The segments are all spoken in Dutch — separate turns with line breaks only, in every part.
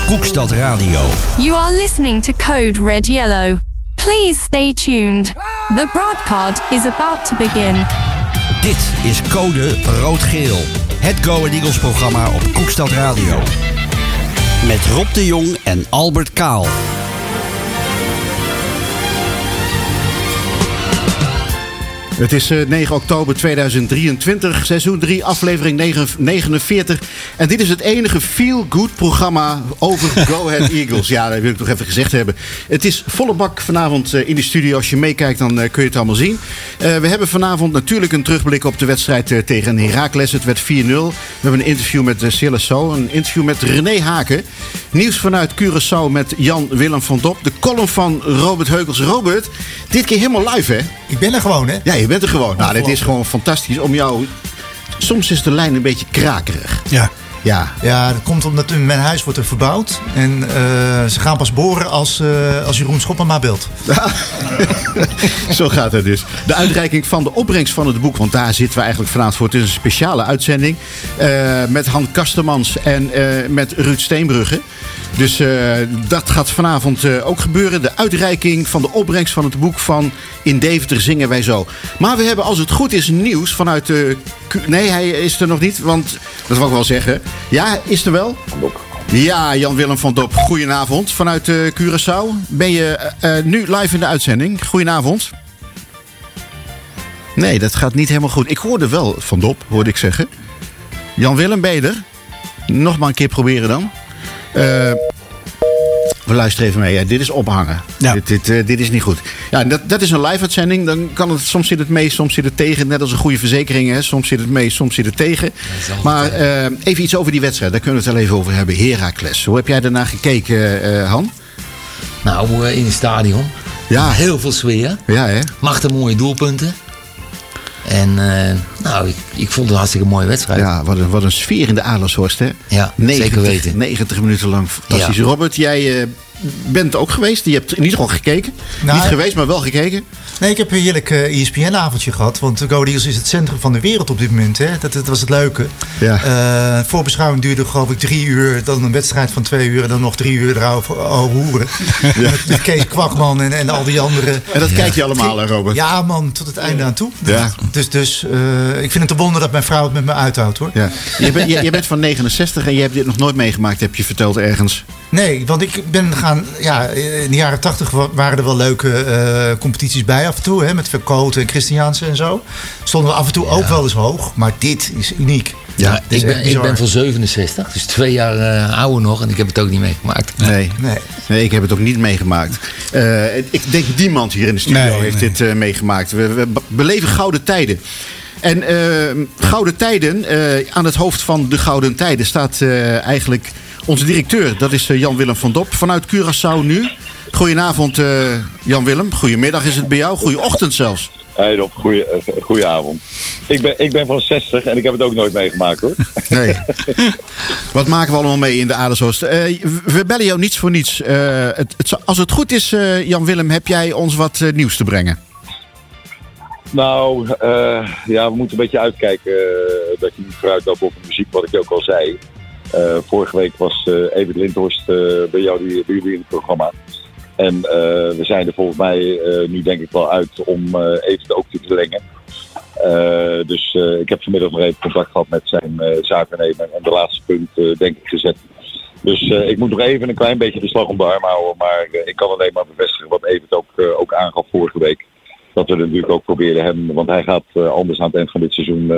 Koekstad Radio.
You are listening to Code Red Yellow. Please stay tuned. The broadcast is about to begin.
Dit is Code Rood-Geel. Het Go Ahead Eagles programma op Koekstad Radio. Met Rob de Jong en Albert Kaal.
Het is 9 oktober 2023, seizoen 3, aflevering 49. En dit is het enige feel-good programma over Go Ahead Eagles. Ja, dat wil ik toch even gezegd hebben. Het is volle bak vanavond in de studio. Als je meekijkt, dan kun je het allemaal zien. We hebben vanavond natuurlijk een terugblik op de wedstrijd tegen Heracles. Het werd 4-0. We hebben een interview met Silasso, een interview met René Haken. Nieuws vanuit Curaçao met Jan-Willem van Dop. De column van Robert Heukels. Robert, dit keer helemaal live, hè?
Ik ben er gewoon, hè?
Ja, je bent er gewoon. Nou, dit is gewoon fantastisch om jou... Soms is de lijn een beetje krakerig. Ja,
dat komt omdat mijn huis wordt er verbouwd. En ze gaan pas boren als Jeroen Schopper maar belt.
Zo gaat het dus. De uitreiking van de opbrengst van het boek. Want daar zitten we eigenlijk vanavond voor. Het is een speciale uitzending. Met Han Kastemans en met Ruud Steenbrugge. Dus dat gaat vanavond ook gebeuren. De uitreiking van de opbrengst van het boek van In Deventer zingen wij zo. Maar we hebben, als het goed is, nieuws vanuit de... Nee, hij is er nog niet, want dat wil ik wel zeggen. Ja, is er wel? Ja, Jan-Willem van Dop, goedenavond vanuit Curaçao. Ben je nu live in de uitzending? Goedenavond. Nee, dat gaat niet helemaal goed. Ik hoorde wel Van Dop, hoorde ik zeggen. Jan-Willem, ben je er? Nog maar een keer proberen dan. We luisteren even mee. Ja, dit is ophangen. Ja. Dit is niet goed. Ja, dat is een live-uitzending. Dan kan het, soms zit het mee, soms zit het tegen. Net als een goede verzekering. Hè. Soms zit het mee, soms zit het tegen. Maar even iets over die wedstrijd. Daar kunnen we het wel even over hebben. Heracles. Hoe heb jij daarna gekeken, Han?
Nou, in het stadion.
Ja.
Heel veel sfeer.
Ja, hè?
Machtig mooie doelpunten. En ik vond het een hartstikke mooie wedstrijd.
Ja, wat een sfeer in de Adelshorst, hè?
Ja,
90,
zeker weten.
90 minuten lang fantastisch.
Ja.
Robert, jij bent ook geweest. Je hebt niet gewoon gekeken.
Nou,
niet geweest, maar wel gekeken.
Nee, ik heb een heerlijk ESPN-avondje gehad. Want Go Ahead Eagles is het centrum van de wereld op dit moment. Hè? Dat was het leuke.
Ja.
Voorbeschouwing duurde geloof ik 3 uur. Dan een wedstrijd van 2 uur. En dan nog 3 uur erover hoeren. Ja. Met Kees Kwakman en al die anderen.
En dat kijk je allemaal, hè, Robert?
Ja, man, tot het einde aan toe.
Ja.
Dus ik vind het een wonder dat mijn vrouw het met me uithoudt, hoor.
Ja. Je bent van 69 en je hebt dit nog nooit meegemaakt, heb je verteld ergens.
Nee, want ik ben gaan... Ja, in de jaren 80 waren er wel leuke competities bij af en toe. Hè, met Verkoten en Christiaanse en zo. Stonden we af en toe ook wel eens hoog. Maar dit is uniek.
Ja, ik ben van 67. Dus 2 jaar ouder nog. En ik heb het ook niet meegemaakt.
Nee, ik heb het ook niet meegemaakt. Ik denk niemand hier in de studio heeft dit meegemaakt. We beleven gouden tijden. En gouden tijden, aan het hoofd van de gouden tijden staat eigenlijk onze directeur. Dat is Jan-Willem van Dop vanuit Curaçao nu. Goedenavond Jan-Willem. Goedemiddag is het bij jou. Goeieochtend zelfs.
Hey Rob, goedenavond. Ik ben van 60 en ik heb het ook nooit meegemaakt, hoor.
Nee. Wat maken we allemaal mee in de Adelshorst? We bellen jou niets voor niets. Als het goed is, Jan-Willem, heb jij ons wat nieuws te brengen?
Nou, we moeten een beetje uitkijken dat je niet vooruit loopt op de muziek, wat ik ook al zei. Vorige week was Evert Lindhorst bij jullie in het programma. En we zijn er volgens mij nu denk ik wel uit om Evert ook te verlengen. Dus ik heb vanmiddag nog even contact gehad met zijn zaakwaarnemer en de laatste punt denk ik gezet. Dus ik moet nog even een klein beetje de slag om de arm houden. Maar ik kan alleen maar bevestigen wat Evert ook aangaf vorige week. Dat we natuurlijk ook proberen hem, want hij gaat anders aan het eind van dit seizoen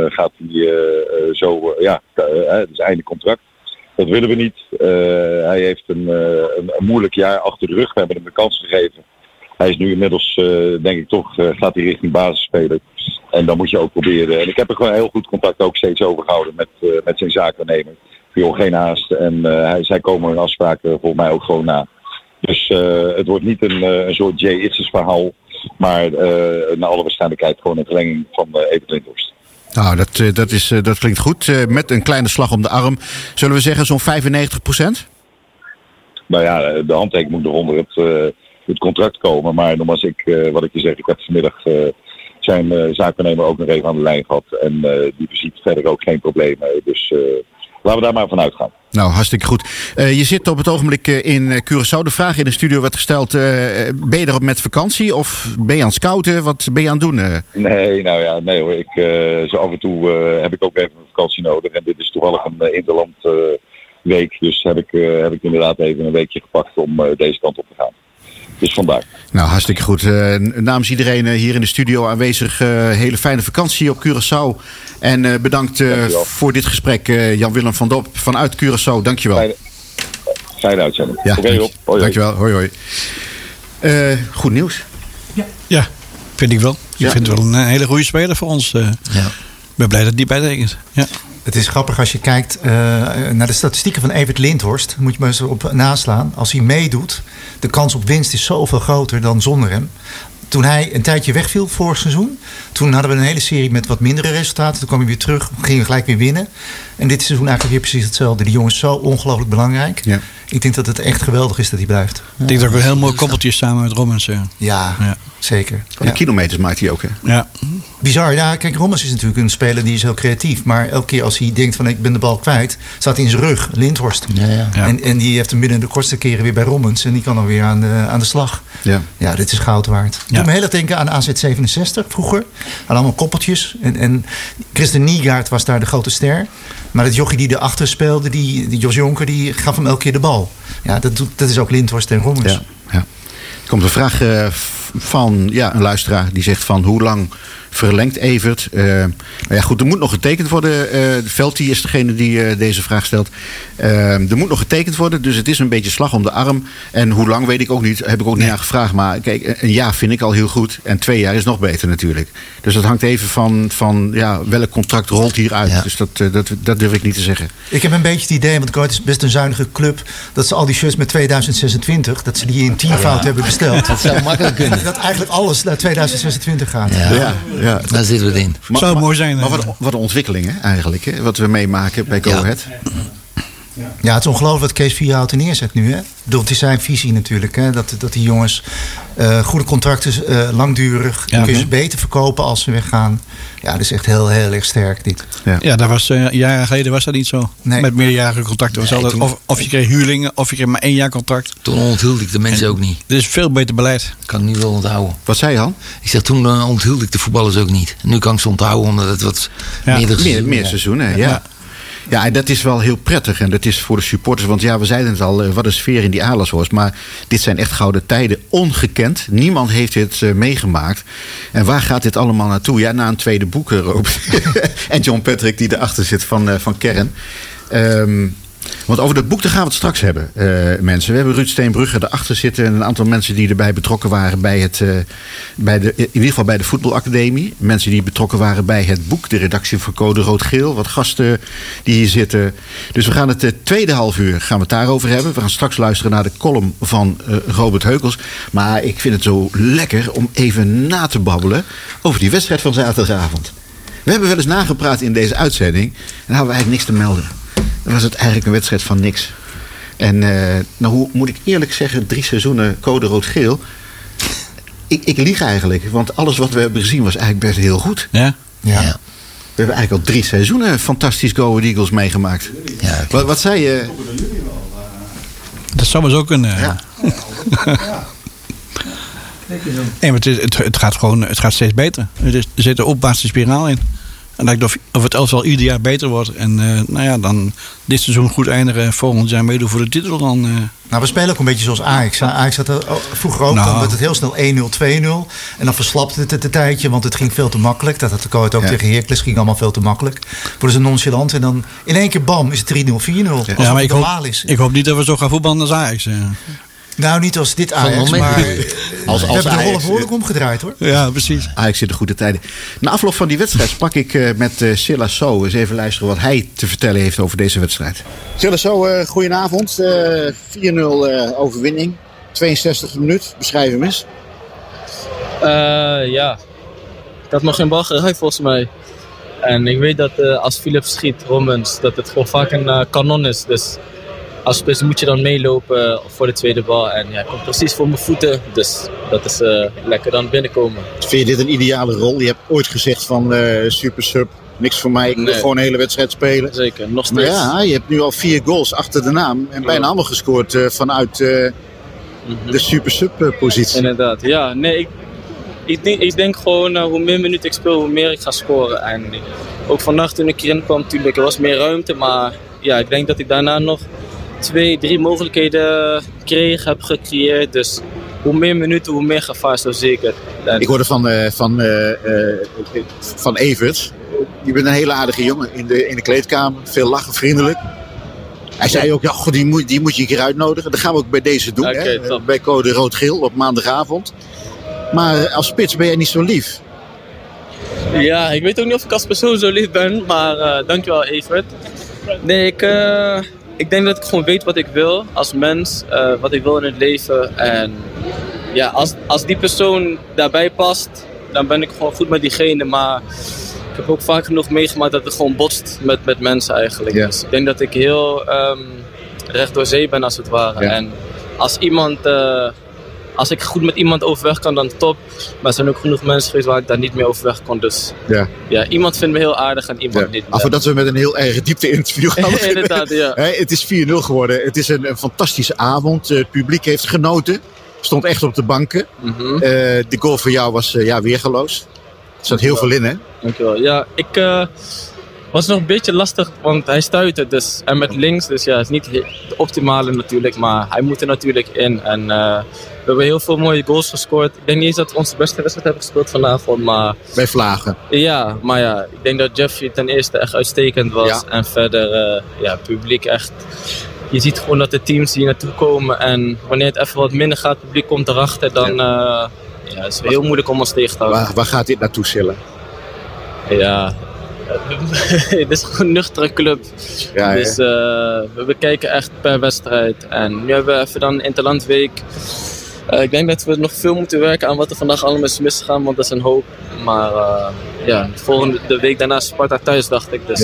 het is einde contract. Dat willen we niet. Hij heeft een moeilijk jaar achter de rug. We hebben hem de kans gegeven. Hij is nu inmiddels, denk ik toch, gaat hij richting basisspeler. En dan moet je ook proberen. En ik heb er gewoon heel goed contact ook steeds over gehouden met zijn zaakwaarnemer. Joh, geen haast. En zij komen hun afspraken volgens mij ook gewoon na. Dus het wordt niet een soort Jay Itzes verhaal. Maar naar alle waarschijnlijkheid gewoon een verlenging van Evert Lindhorst.
Nou, dat klinkt goed. Met een kleine slag om de arm. Zullen we zeggen zo'n 95%?
Nou ja, de handtekening moet nog onder het contract komen. Maar nogmaals, wat ik je zeg, ik heb vanmiddag zijn zaakwaarnemer ook nog even aan de lijn gehad. En die ziet verder ook geen problemen. Dus laten we daar maar van uitgaan.
Nou, hartstikke goed. Je zit op het ogenblik in Curaçao. De vraag in de studio werd gesteld, ben je erop met vakantie of ben je aan het scouten? Wat ben je aan het doen?
Nee hoor. Zo af en toe heb ik ook even een vakantie nodig. En dit is toevallig een interland week. Dus heb ik inderdaad even een weekje gepakt om deze kant op te gaan. Dus vandaar.
Nou, hartstikke goed. Namens iedereen hier in de studio aanwezig, hele fijne vakantie op Curaçao. En bedankt voor dit gesprek, Jan-Willem van Dop vanuit Curaçao. Dankjewel.
Fijne uitzending.
Ja,
Hoi.
Dankjewel. Hoi. Goed nieuws.
Ja, vind ik wel. Ik vind het wel een hele goede speler voor ons. Ik ben blij dat die bijtekent. Ja.
Het is grappig als je kijkt naar de statistieken van Evert Lindhorst. Moet je maar eens op naslaan. Als hij meedoet, de kans op winst is zoveel groter dan zonder hem. Toen hij een tijdje wegviel vorig seizoen, toen hadden we een hele serie met wat mindere resultaten. Toen kwam hij weer terug, gingen we gelijk weer winnen. En dit seizoen eigenlijk weer precies hetzelfde. Die jongen is zo ongelooflijk belangrijk. Ja. Ik denk dat het echt geweldig is dat hij blijft.
Ik denk dat ik wel heel mooi koppeltjes samen met Rommens.
Ja, zeker.
Van de kilometers maakt hij ook, hè?
Ja.
Bizar. Ja, kijk, Rommens is natuurlijk een speler die is heel creatief. Maar elke keer als hij denkt van ik ben de bal kwijt, staat hij in zijn rug. Lindhorst. Ja. En die heeft hem binnen de kortste keren weer bij Rommens. En die kan dan weer aan de slag. Ja, dit is goud waard. Ik doe me heel erg denken aan AZ67 vroeger. Aan allemaal koppeltjes. En Christen Niegaard was daar de grote ster. Maar het jochie die erachter speelde, die Jos Jonker, die gaf hem elke keer de bal. Ja, dat is ook Lindhorst en Rommens.
Ja. Er komt een vraag van een luisteraar die zegt van hoe lang verlengt Evert? Goed, er moet nog getekend worden. Velti is degene die deze vraag stelt. Er moet nog getekend worden, dus het is een beetje slag om de arm. En hoe lang weet ik ook niet, heb ik ook niet aan gevraagd. Maar kijk, een jaar vind ik al heel goed. En 2 jaar is nog beter natuurlijk. Dus dat hangt even van welk contract rolt hier uit. Ja. Dus dat durf ik niet te zeggen. Ik
heb een beetje het idee, want het is best een zuinige club, dat ze al die shirts met 2026, dat ze die in teamfout hebben besteld.
Dat zou makkelijk kunnen.
Dat eigenlijk alles naar 2026 gaat.
Ja, daar zitten we het in.
Zou mooi zijn.
Maar wat een ontwikkeling hè, eigenlijk, hè, wat we meemaken bij Go Ahead.
Ja, het is ongelooflijk wat Kees Vierhouten neerzet nu. Hè? Het is zijn visie natuurlijk. Hè? Dat die jongens goede contracten, langdurig. Dan kun je ze beter verkopen als ze weggaan. Ja, dat is echt heel, heel erg sterk dit.
Ja, dat was, jaren geleden was dat niet zo. Nee. Met meerjarige contracten. Of je kreeg huurlingen, of je kreeg maar 1 jaar contract.
Toen onthield ik de mensen ook niet.
Dit is veel beter beleid.
Kan ik nu wel onthouden.
Wat zei je, Han?
Ik zeg, toen onthield ik de voetballers ook niet. Nu kan ik ze onthouden, omdat het wat
meer seizoenen. Ja, en dat is wel heel prettig. En dat is voor de supporters. Want we zeiden het al, wat een sfeer in die Aarlandshorst. Maar dit zijn echt gouden tijden. Ongekend. Niemand heeft dit meegemaakt. En waar gaat dit allemaal naartoe? Ja, na een tweede boek erop. En John Patrick die erachter zit van Kern. Want over dat boek daar gaan we het straks hebben, mensen. We hebben Ruud Steenbrugge erachter zitten. En een aantal mensen die erbij betrokken waren in ieder geval bij de voetbalacademie. Mensen die betrokken waren bij het boek. De redactie van Code Rood-Geel. Wat gasten die hier zitten. Dus we gaan het tweede half uur gaan we het daarover hebben. We gaan straks luisteren naar de column van Robert Heukels. Maar ik vind het zo lekker om even na te babbelen over die wedstrijd van zaterdagavond. We hebben wel eens nagepraat in deze uitzending. En daar hadden we eigenlijk niks te melden. Dan was het eigenlijk een wedstrijd van niks. En hoe moet ik eerlijk zeggen, 3 seizoenen Code Rood-Geel. Ik lieg eigenlijk. Want alles wat we hebben gezien was eigenlijk best heel goed.
Ja.
We hebben eigenlijk al 3 seizoenen fantastisch Go Ahead Eagles meegemaakt. Ja, wat zei je?
Dat zou maar zo kunnen. Ja. Nee, maar het gaat steeds beter. Er zit een opwaartse spiraal in. En lijkt of het elftal ieder jaar beter wordt. En dan dit seizoen goed eindigen. Volgend jaar meedoen voor de titel. Dan,
Nou, we spelen ook een beetje zoals Ajax. Ajax had vroeger ook, dan werd het heel snel 1-0, 2-0. En dan verslapte het een tijdje, want het ging veel te makkelijk. Dat had de coach ook tegen Heracles, ging allemaal veel te makkelijk. Worden ze nonchalant en dan in één keer bam, is het 3-0, 4-0.
Ja, maar ik hoop niet dat we zo gaan voetballen als Ajax.
Nou, niet als dit Ajax, maar we hebben de rollen behoorlijk omgedraaid, hoor.
Ja, precies.
Ajax zit de goede tijden. Na afloop van die wedstrijd sprak ik met Silla So. Eens even luisteren wat hij te vertellen heeft over deze wedstrijd. Silla So, goedenavond. 4-0 overwinning. 62e minuut. Beschrijf hem eens.
Ik had nog geen bal geraakt volgens mij. En ik weet dat als Philips schiet, Rommens, dat het gewoon vaak een kanon is. Dus als spits moet je dan meelopen voor de tweede bal. En hij komt precies voor mijn voeten. Dus dat is lekker dan binnenkomen.
Vind je dit een ideale rol? Je hebt ooit gezegd van super sub. niks voor mij. Ik wil gewoon een hele wedstrijd spelen.
Zeker, nog
Maar
steeds.
ja, je hebt nu al 4 goals achter de naam. En bijna allemaal gescoord vanuit de super-sub-positie.
Inderdaad, ja. Nee, ik denk gewoon hoe meer minuten ik speel, hoe meer ik ga scoren. En ook vannacht toen ik erin kwam, natuurlijk, er was meer ruimte. Maar ja, ik denk dat ik daarna nog 2-3 mogelijkheden heb gecreëerd. Dus hoe meer minuten, hoe meer gevaar, zo zeker. En
Ik hoorde van Evert. Je bent een hele aardige jongen in de kleedkamer. Veel lachen, vriendelijk. Hij zei ook, ja, goh, die moet je een keer uitnodigen. Dat gaan we ook bij deze doen.
Oké,
Hè?
top.
Bij Code Rood-Geel op maandagavond. Maar als spits ben jij niet zo lief.
Ja, ik weet ook niet of ik als persoon zo lief ben, maar dankjewel Evert. Nee, ik denk dat ik gewoon weet wat ik wil als mens, wat ik wil in het leven. En ja, als die persoon daarbij past, dan ben ik gewoon goed met diegene. Maar ik heb ook vaak genoeg meegemaakt dat het gewoon botst met mensen eigenlijk.
Ja.
Dus ik denk dat ik heel recht door zee ben als het ware.
Ja.
En als ik goed met iemand overweg kan, dan top. Maar er zijn ook genoeg mensen geweest waar ik daar niet mee overweg kon. Dus ja, iemand vindt me heel aardig en iemand niet.
Af dat we met een heel erg diepte-interview gaan beginnen.
Inderdaad, ja.
Het is 4-0 geworden. Het is een fantastische avond. Het publiek heeft genoten. Stond echt op de banken. De goal voor jou was weergeloos. Er zat heel veel in, hè?
Dankjewel. Ja, ik was nog een beetje lastig, want hij stuitte dus. En met links, dus ja, het is niet de optimale natuurlijk. Maar hij moet er natuurlijk in. En we hebben heel veel mooie goals gescoord. Ik denk niet eens dat we onze beste wedstrijd hebben gespeeld vanavond, maar...
Bij Vlagen.
Ja, maar ja, ik denk dat Jeffrey ten eerste echt uitstekend was.
Ja.
En verder, publiek echt... Je ziet gewoon dat de teams hier naartoe komen. En wanneer het even wat minder gaat, het publiek komt erachter, dan... het is heel moeilijk om ons tegen te houden.
Waar gaat dit naartoe, Silla?
Ja, het is gewoon een nuchtere club.
Ja,
dus we bekijken echt per wedstrijd. En nu hebben we even dan Interlandweek. Ik denk dat we nog veel moeten werken aan wat er vandaag allemaal is misgegaan, want dat is een hoop. Maar de week daarna Sparta thuis, dacht ik. Dus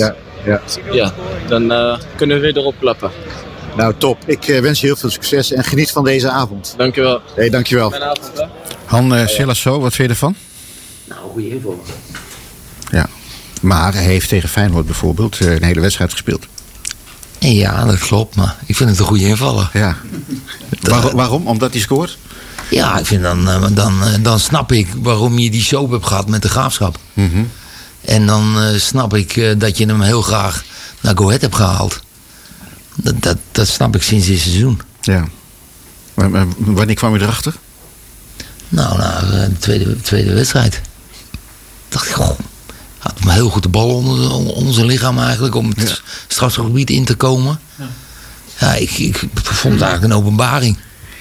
dan kunnen we weer erop klappen.
Nou, top. Ik wens je heel veel succes en geniet van deze avond.
Dankjewel.
Hey, dankjewel.
Fijne avond, hè?
Han Silasso, wat vind je ervan?
Nou, goede info.
Ja. Maar hij heeft tegen Feyenoord bijvoorbeeld een hele wedstrijd gespeeld.
Ja, dat klopt, maar ik vind het een goede invaller.
Ja. Waarom? Omdat hij scoort?
Ja, ik vind dan snap ik waarom je die show hebt gehad met de Graafschap.
Mm-hmm.
En dan snap ik dat je hem heel graag naar Go Ahead hebt gehaald. Dat snap ik sinds dit seizoen.
Ja. Maar wanneer kwam je erachter?
Nou, na de tweede wedstrijd. Dacht ik, goh, had hem heel goed de bal onder zijn lichaam eigenlijk om het strafgebied in te komen. Ja, ik vond het eigenlijk een openbaring.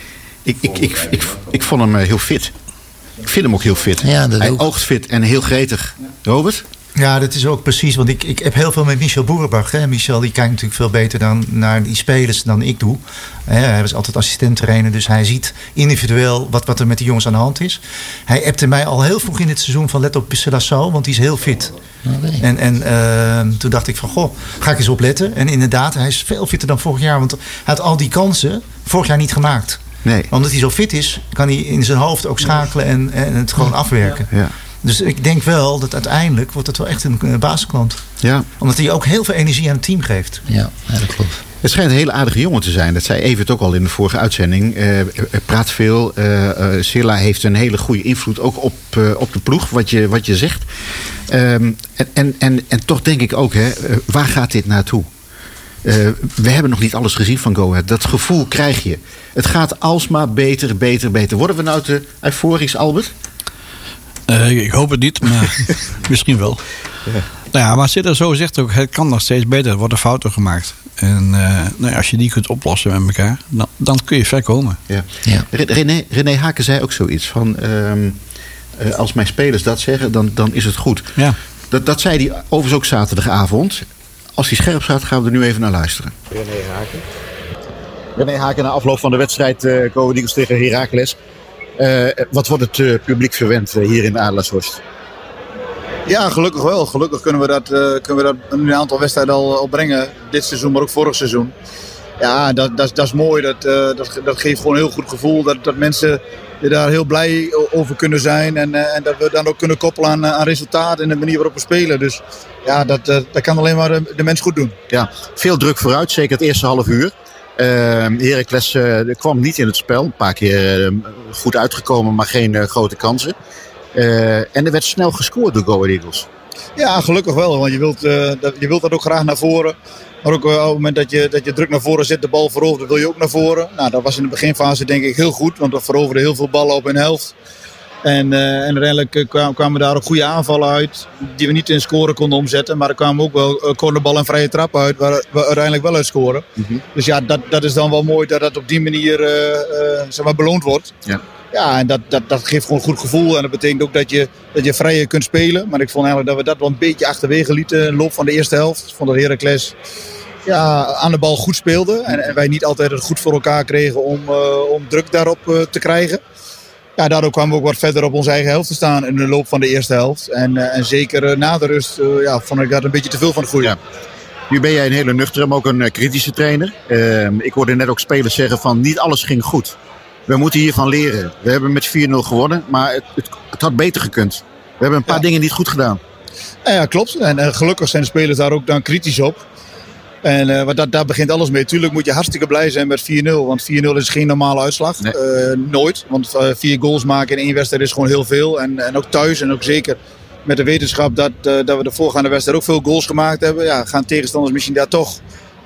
Ik vond hem heel fit. Ik vind hem ook heel fit.
Ja,
hij oogt fit en heel gretig. Robert?
Ja, dat is ook precies. Want ik heb heel veel met Michel Boerenbach. Hè. Michel die kijkt natuurlijk veel beter dan naar die spelers dan ik doe. Hij was altijd assistent-trainer. Dus hij ziet individueel wat er met die jongens aan de hand is. Hij appte mij al heel vroeg in het seizoen van let op Silasso, want die is heel fit.
Okay.
En toen dacht ik van, goh, ga ik eens opletten. En inderdaad, hij is veel fitter dan vorig jaar. Want hij had al die kansen vorig jaar niet gemaakt.
Nee.
Omdat hij zo fit is, kan hij in zijn hoofd ook schakelen en het gewoon afwerken.
Ja.
Dus ik denk wel dat uiteindelijk wordt het wel echt een basisklant.
Ja.
Omdat hij ook heel veel energie aan het team geeft.
Ja, dat klopt.
Het schijnt een hele aardige jongen te zijn. Dat zei Evert ook al in de vorige uitzending. Praat veel. Silla heeft een hele goede invloed ook op de ploeg, wat je zegt. En toch denk ik ook, waar gaat dit naartoe? We hebben nog niet alles gezien van Go Ahead. Dat gevoel krijg je. Het gaat alsmaar beter. Worden we nou te euforisch, Albert?
Ik hoop het niet, maar misschien wel. Ja. Nou ja, maar Sitter zo zegt ook, het kan nog steeds beter. Er worden fouten gemaakt. En als je die kunt oplossen met elkaar, dan kun je ver komen.
Ja. Ja. René Haken zei ook zoiets van, als mijn spelers dat zeggen, dan is het goed.
Ja.
Dat zei hij overigens ook zaterdagavond. Als hij scherp staat, gaan we er nu even naar luisteren. René Haken na afloop van de wedstrijd Go Ahead Eagles tegen Heracles. Wat wordt het publiek verwend hier in Adelaarshorst?
Ja, gelukkig wel. Gelukkig kunnen we dat nu een aantal wedstrijden al brengen. Dit seizoen, maar ook vorig seizoen. Ja, dat is mooi. Dat geeft gewoon een heel goed gevoel. Dat mensen daar heel blij over kunnen zijn. En dat we dan ook kunnen koppelen aan resultaat en de manier waarop we spelen. Dus ja, dat kan alleen maar de mens goed doen.
Ja, veel druk vooruit, zeker het eerste half uur. Heracles kwam niet in het spel. Een paar keer goed uitgekomen, maar geen grote kansen. En er werd snel gescoord door Go Ahead Eagles.
Ja, gelukkig wel. Want je wilt dat ook graag naar voren. Maar ook op het moment dat je druk naar voren zet, de bal verovert, wil je ook naar voren. Nou, dat was in de beginfase denk ik heel goed. Want we veroverden heel veel ballen op hun helft. En uiteindelijk kwamen daar ook goede aanvallen uit. Die we niet in scoren konden omzetten. Maar er kwamen ook wel cornerbal en vrije trap uit. Waar we uiteindelijk wel uit scoren. Mm-hmm. Dus ja, dat is dan wel mooi dat dat op die manier zeg maar beloond wordt. Ja. Ja, en dat geeft gewoon een goed gevoel. En dat betekent ook dat je vrijer kunt spelen. Maar ik vond eigenlijk dat we dat wel een beetje achterwege lieten in de loop van de eerste helft. Ik vond dat Heracles aan de bal goed speelde. En wij niet altijd het goed voor elkaar kregen om druk daarop te krijgen. Ja, daardoor kwamen we ook wat verder op onze eigen helft te staan in de loop van de eerste helft. En zeker na de rust vond ik dat een beetje te veel van het goede. Ja.
Nu ben jij een hele nuchtere, maar ook een kritische trainer. Ik hoorde net ook spelers zeggen van niet alles ging goed. We moeten hiervan leren. We hebben met 4-0 gewonnen, maar het had beter gekund. We hebben een paar dingen niet goed gedaan.
Ja, klopt. En gelukkig zijn de spelers daar ook dan kritisch op. En daar begint alles mee. Tuurlijk moet je hartstikke blij zijn met 4-0. Want 4-0 is geen normale uitslag. Nee. Nooit. Want 4 goals maken in 1 wedstrijd is gewoon heel veel. En ook thuis en ook zeker met de wetenschap dat we de voorgaande wedstrijd ook veel goals gemaakt hebben. Ja, gaan tegenstanders misschien daar toch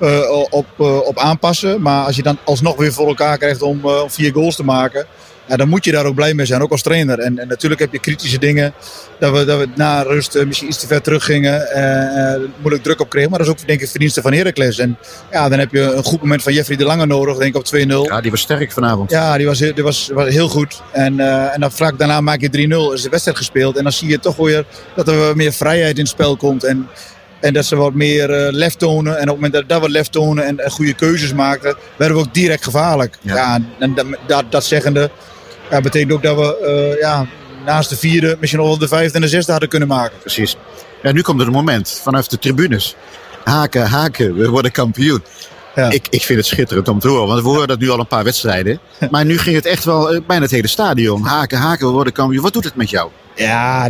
op aanpassen. Maar als je dan alsnog weer voor elkaar krijgt om 4 goals te maken, ja, dan moet je daar ook blij mee zijn, ook als trainer. En natuurlijk heb je kritische dingen, dat we na rust misschien iets te ver teruggingen, moeilijk druk op kregen. Maar dat is ook denk ik verdienste van Heracles. En ja, dan heb je een goed moment van Jeffrey de Lange nodig, denk ik op 2-0.
Ja, die was sterk vanavond.
Ja, die was heel goed. En dan vlak daarna maak je 3-0, is de wedstrijd gespeeld. En dan zie je toch weer dat er meer vrijheid in het spel komt. En dat ze wat meer lef tonen. En op het moment dat we wat lef tonen en goede keuzes maakten, werden we ook direct gevaarlijk. Ja, en dat zeggende betekent ook dat we naast de 4e misschien nog wel de 5e en de 6e hadden kunnen maken.
Precies. Ja, nu komt er een moment vanuit de tribunes. Haken, we worden kampioen. Ja. Ik vind het schitterend om te horen, want we horen dat nu al een paar wedstrijden. Maar nu ging het echt wel bijna het hele stadion. Haken, we worden kampioen. Wat doet het met jou?
Ja,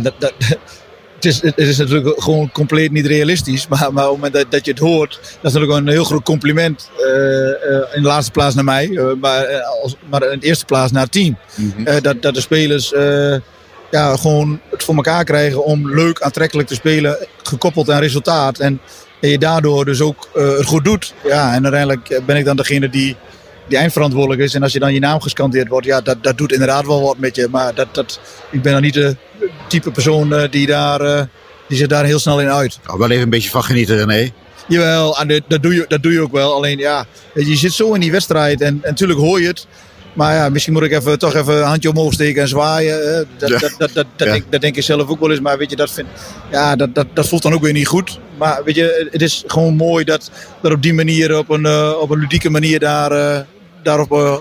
Het is natuurlijk gewoon compleet niet realistisch. Maar op het moment dat je het hoort, dat is natuurlijk een heel groot compliment. In de laatste plaats naar mij. Maar in de eerste plaats naar het team. Mm-hmm. Dat de spelers gewoon het voor elkaar krijgen om leuk, aantrekkelijk te spelen. Gekoppeld aan resultaat. En je daardoor dus ook het goed doet. Ja, en uiteindelijk ben ik dan degene die eindverantwoordelijk is. En als je dan je naam gescandeerd wordt, ja, dat doet inderdaad wel wat met je. Maar ik ben dan niet de type persoon die zich daar heel snel in uit.
Oh, wel even een beetje van genieten, René.
Jawel, dat doe je ook wel. Alleen ja, je zit zo in die wedstrijd en natuurlijk hoor je het. Maar ja, misschien moet ik toch even een handje omhoog steken en zwaaien. Dat denk ik zelf ook wel eens. Maar weet je, dat voelt dan ook weer niet goed. Maar weet je, het is gewoon mooi dat op die manier, op een ludieke manier daarop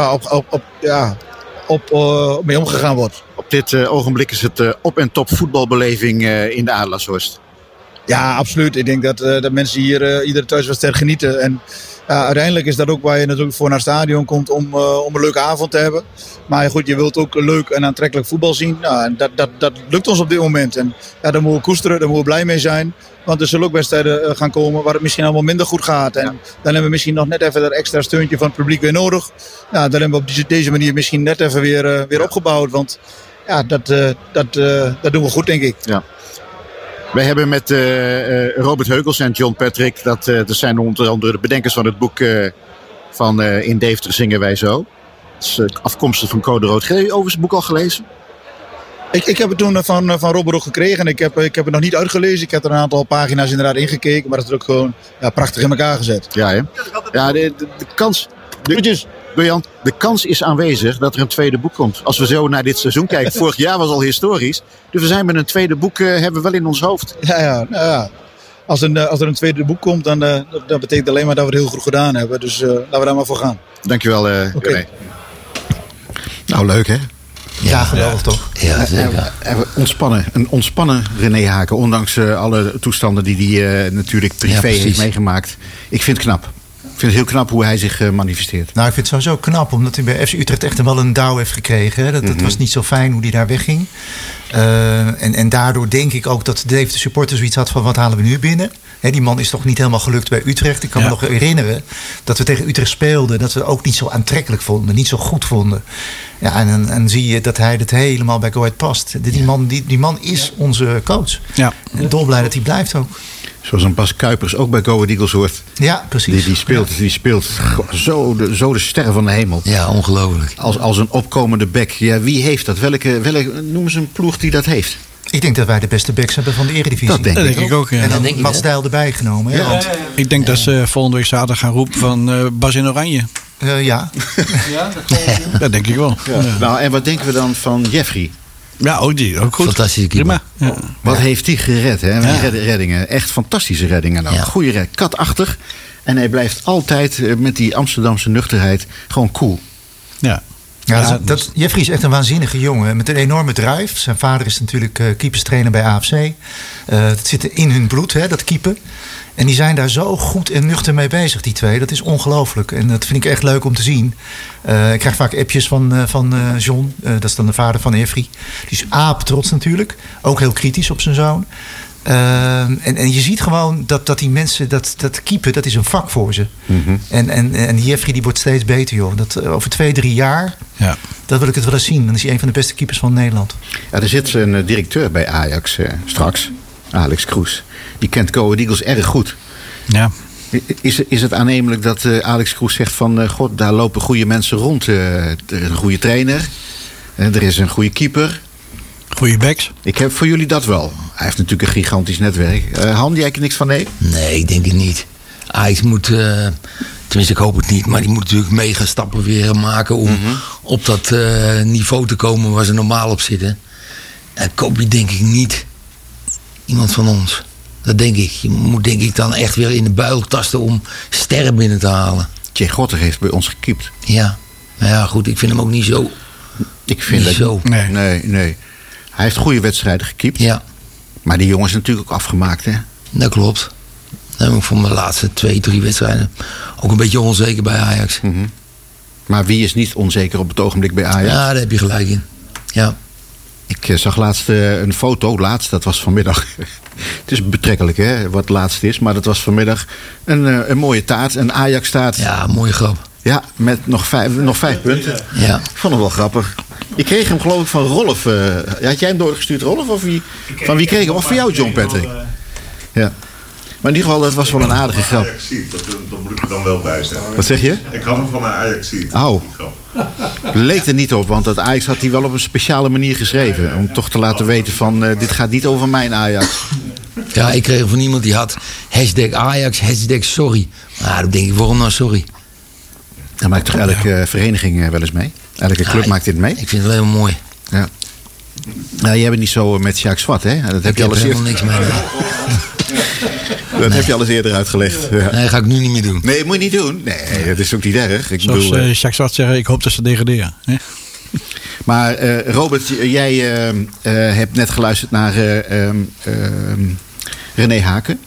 mee omgegaan wordt.
Op dit ogenblik is het op- en top voetbalbeleving in de Adelaarshorst.
Ja, absoluut. Ik denk dat mensen hier iedere thuiswedstrijd genieten. En uiteindelijk is dat ook waar je natuurlijk voor naar het stadion komt om een leuke avond te hebben. Maar goed, je wilt ook leuk en aantrekkelijk voetbal zien. Nou, en dat lukt ons op dit moment. En ja, daar moeten we koesteren, daar moeten we blij mee zijn. Want er zullen ook wedstrijden gaan komen waar het misschien allemaal minder goed gaat. En dan hebben we misschien nog net even dat extra steuntje van het publiek weer nodig. Nou, dan hebben we op deze manier misschien net even weer opgebouwd. Want ja, dat doen we goed, denk ik. Ja.
Wij hebben met Robert Heukels en John Patrick, dat zijn onder andere de bedenkers van het boek van In Deventer zingen wij zo. Dat is afkomstig van Code Rood. Heb je over het boek al gelezen?
Ik heb het toen van Robert ook gekregen en ik heb het nog niet uitgelezen. Ik heb er een aantal pagina's inderdaad ingekeken, maar dat is ook gewoon prachtig in elkaar gezet.
Ja, hè? Ja, de kans... De kans is aanwezig dat er een tweede boek komt. Als we zo naar dit seizoen kijken. Vorig jaar was al historisch. Dus we zijn met een tweede boek hebben we wel in ons hoofd.
Ja. Als er een tweede boek komt, dan betekent alleen maar dat we het heel goed gedaan hebben. Dus laten we daar maar voor gaan.
Dankjewel, René.
Nou, leuk hè? Ja, geweldig toch?
Ja, zeker.
Een ontspannen René Haken. Ondanks alle toestanden die hij natuurlijk privé heeft meegemaakt. Ik vind het knap. Ik vind het heel knap hoe hij zich manifesteert.
Nou, ik vind het sowieso knap, omdat hij bij FC Utrecht echt wel een douw heeft gekregen. Hè. Dat was niet zo fijn hoe hij daar wegging. En daardoor denk ik ook dat Dave de supporter zoiets had van, wat halen we nu binnen? Hè, die man is toch niet helemaal gelukt bij Utrecht. Ik kan me nog herinneren dat we tegen Utrecht speelden, dat we ook niet zo aantrekkelijk vonden, niet zo goed vonden. Ja, en dan zie je dat hij het helemaal bij Go Ahead past. Die man is onze coach. Ja. En dolblij dat hij blijft ook.
Zoals een Bas Kuipers ook bij Go Ahead Eagles hoort.
Ja, precies.
Die speelt zo de sterren van de hemel.
Ja, ongelooflijk.
Als een opkomende back. Ja, wie heeft dat? Welke noemen ze een ploeg die dat heeft?
Ik denk dat wij de beste backs hebben van de Eredivisie.
Dat denk ik ook. Ja.
En dan Mats Stijl erbij genomen. Hè?
Ja. Ik denk dat ze volgende week zaterdag gaan roepen van Bas in Oranje.
Ja.
Dat denk ik wel.
Ja. Nou, en wat denken we dan van Jeffrey?
Ja, ook goed.
Fantastische keeper.
Prima. Ja.
Wat heeft hij gered, hè? Reddingen. Echt fantastische reddingen. Nou, goede red. Katachtig. En hij blijft altijd met die Amsterdamse nuchterheid gewoon cool.
Ja.
Jeffrey is echt een waanzinnige jongen met een enorme drive. Zijn vader is natuurlijk keeperstrainer bij AFC. Dat zit in hun bloed, hè, dat keepen. En die zijn daar zo goed en nuchter mee bezig, die twee. Dat is ongelooflijk. En dat vind ik echt leuk om te zien. Ik krijg vaak appjes van John. Dat is dan de vader van Jeffrey. Die is apetrots natuurlijk. Ook heel kritisch op zijn zoon. En je ziet gewoon dat die mensen, dat keepen, dat is een vak voor ze. Mm-hmm. En Jeffrey die wordt steeds beter, joh. Dat over 2-3 jaar, dat wil ik het wel eens zien. Dan is hij een van de beste keepers van Nederland.
Ja, er zit een directeur bij Ajax straks, Alex Kroes. Die kent Go Ahead Eagles erg goed.
Ja.
Is het aannemelijk dat Alex Kroes zegt van, god, daar lopen goede mensen rond. Er is een goede trainer. Er is een goede keeper.
Goeie backs.
Ik heb voor jullie dat wel. Hij heeft natuurlijk een gigantisch netwerk. Han, jij er niks van nee?
Nee, ik denk het niet. Ajax moet, tenminste ik hoop het niet, maar die moet natuurlijk mega stappen weer maken om op dat niveau te komen waar ze normaal op zitten. En Koopje denk ik niet iemand van ons. Dat denk ik. Je moet denk ik dan echt weer in de buil tasten om sterren binnen te halen.
Tje Gotter heeft bij ons gekiept.
Ja. Maar ja, goed, ik vind hem ook niet zo.
Ik vind
niet zo.
Nee. Hij heeft goede wedstrijden gekiept.
Ja.
Maar die jongen is natuurlijk ook afgemaakt, hè?
Dat klopt. Dan heb ik voor mijn laatste 2-3 wedstrijden ook een beetje onzeker bij Ajax.
Mm-hmm. Maar wie is niet onzeker op het ogenblik bij Ajax?
Ja, daar heb je gelijk in. Ja.
Ik zag laatst een foto, dat was vanmiddag. Het is betrekkelijk, hè, wat laatst is. Maar dat was vanmiddag een mooie taart, een Ajax-taart.
Ja, een mooie grap.
Ja, met nog 5 punten.
Ja.
Ik vond het wel grappig. Je kreeg hem geloof ik van Rolf. Had jij hem doorgestuurd, Rolf? Of wie? Van wie kreeg je hem? Of van jou, John Patrick? Ja. Maar in ieder geval, dat was wel een aardige grap.
Dat moet ik er dan wel bij stellen.
Wat zeg je?
Ik had hem van een Ajax-ziet.
Oh. Leek er niet op, want dat Ajax had hij wel op een speciale manier geschreven. Om toch te laten weten van, dit gaat niet over mijn Ajax.
Ja, ik kreeg van iemand die had #Ajax, #sorry. Maar dan denk ik, waarom nou sorry?
Dat maakt toch elke vereniging wel eens mee? Elke club maakt dit mee?
Ik vind het wel helemaal mooi.
Ja. Nou, jij bent niet zo met Sjaak Zwart, hè? Dat heb je al eens
helemaal niks mee.
Dat heb je al eens eerder uitgelegd. Ja.
Nee, dat ga ik nu niet meer doen.
Nee, dat moet je niet doen. Nee, dat is ook niet erg.
Zoals Sjaak Zwart zeggen, ik hoop dat ze degraderen. Hè?
Maar Robert, jij hebt net geluisterd naar René Haken.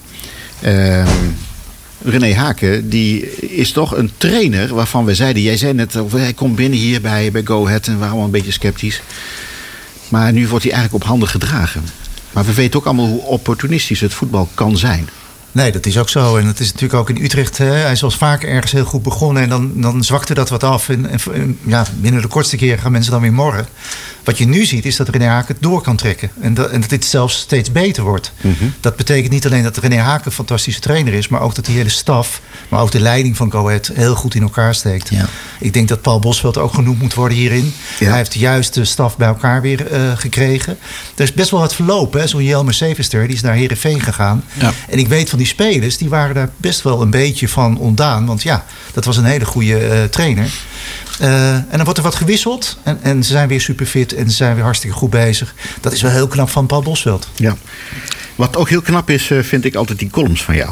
René Haken, die is toch een trainer waarvan we zeiden... Jij zei net, hij komt binnen hier bij Go Ahead en we waren allemaal een beetje sceptisch. Maar nu wordt hij eigenlijk op handen gedragen. Maar we weten ook allemaal hoe opportunistisch het voetbal kan zijn.
Nee, dat is ook zo. En dat is natuurlijk ook in Utrecht. Hij is wel vaak ergens heel goed begonnen. En dan zwakte dat wat af. En binnen de kortste keer gaan mensen dan weer morren. Wat je nu ziet is dat René Haken het door kan trekken. En dat dit zelfs steeds beter wordt. Mm-hmm. Dat betekent niet alleen dat René Haken een fantastische trainer is. Maar ook dat die hele staf, maar ook de leiding van Go Ahead heel goed in elkaar steekt. Ja. Ik denk dat Paul Bosveld ook genoemd moet worden hierin. Ja. Hij heeft de juiste staf bij elkaar weer gekregen. Er is best wel wat verlopen. Zo'n Jelmer Sevester, die is naar Heerenveen gegaan. Ja. En ik weet van die spelers, die waren daar best wel een beetje van ontdaan. Want ja, dat was een hele goede trainer. En dan wordt er wat gewisseld. En ze zijn weer super fit en ze zijn weer hartstikke goed bezig. Dat is wel heel knap van Paul Bosveld.
Ja. Wat ook heel knap is, vind ik altijd die columns van jou.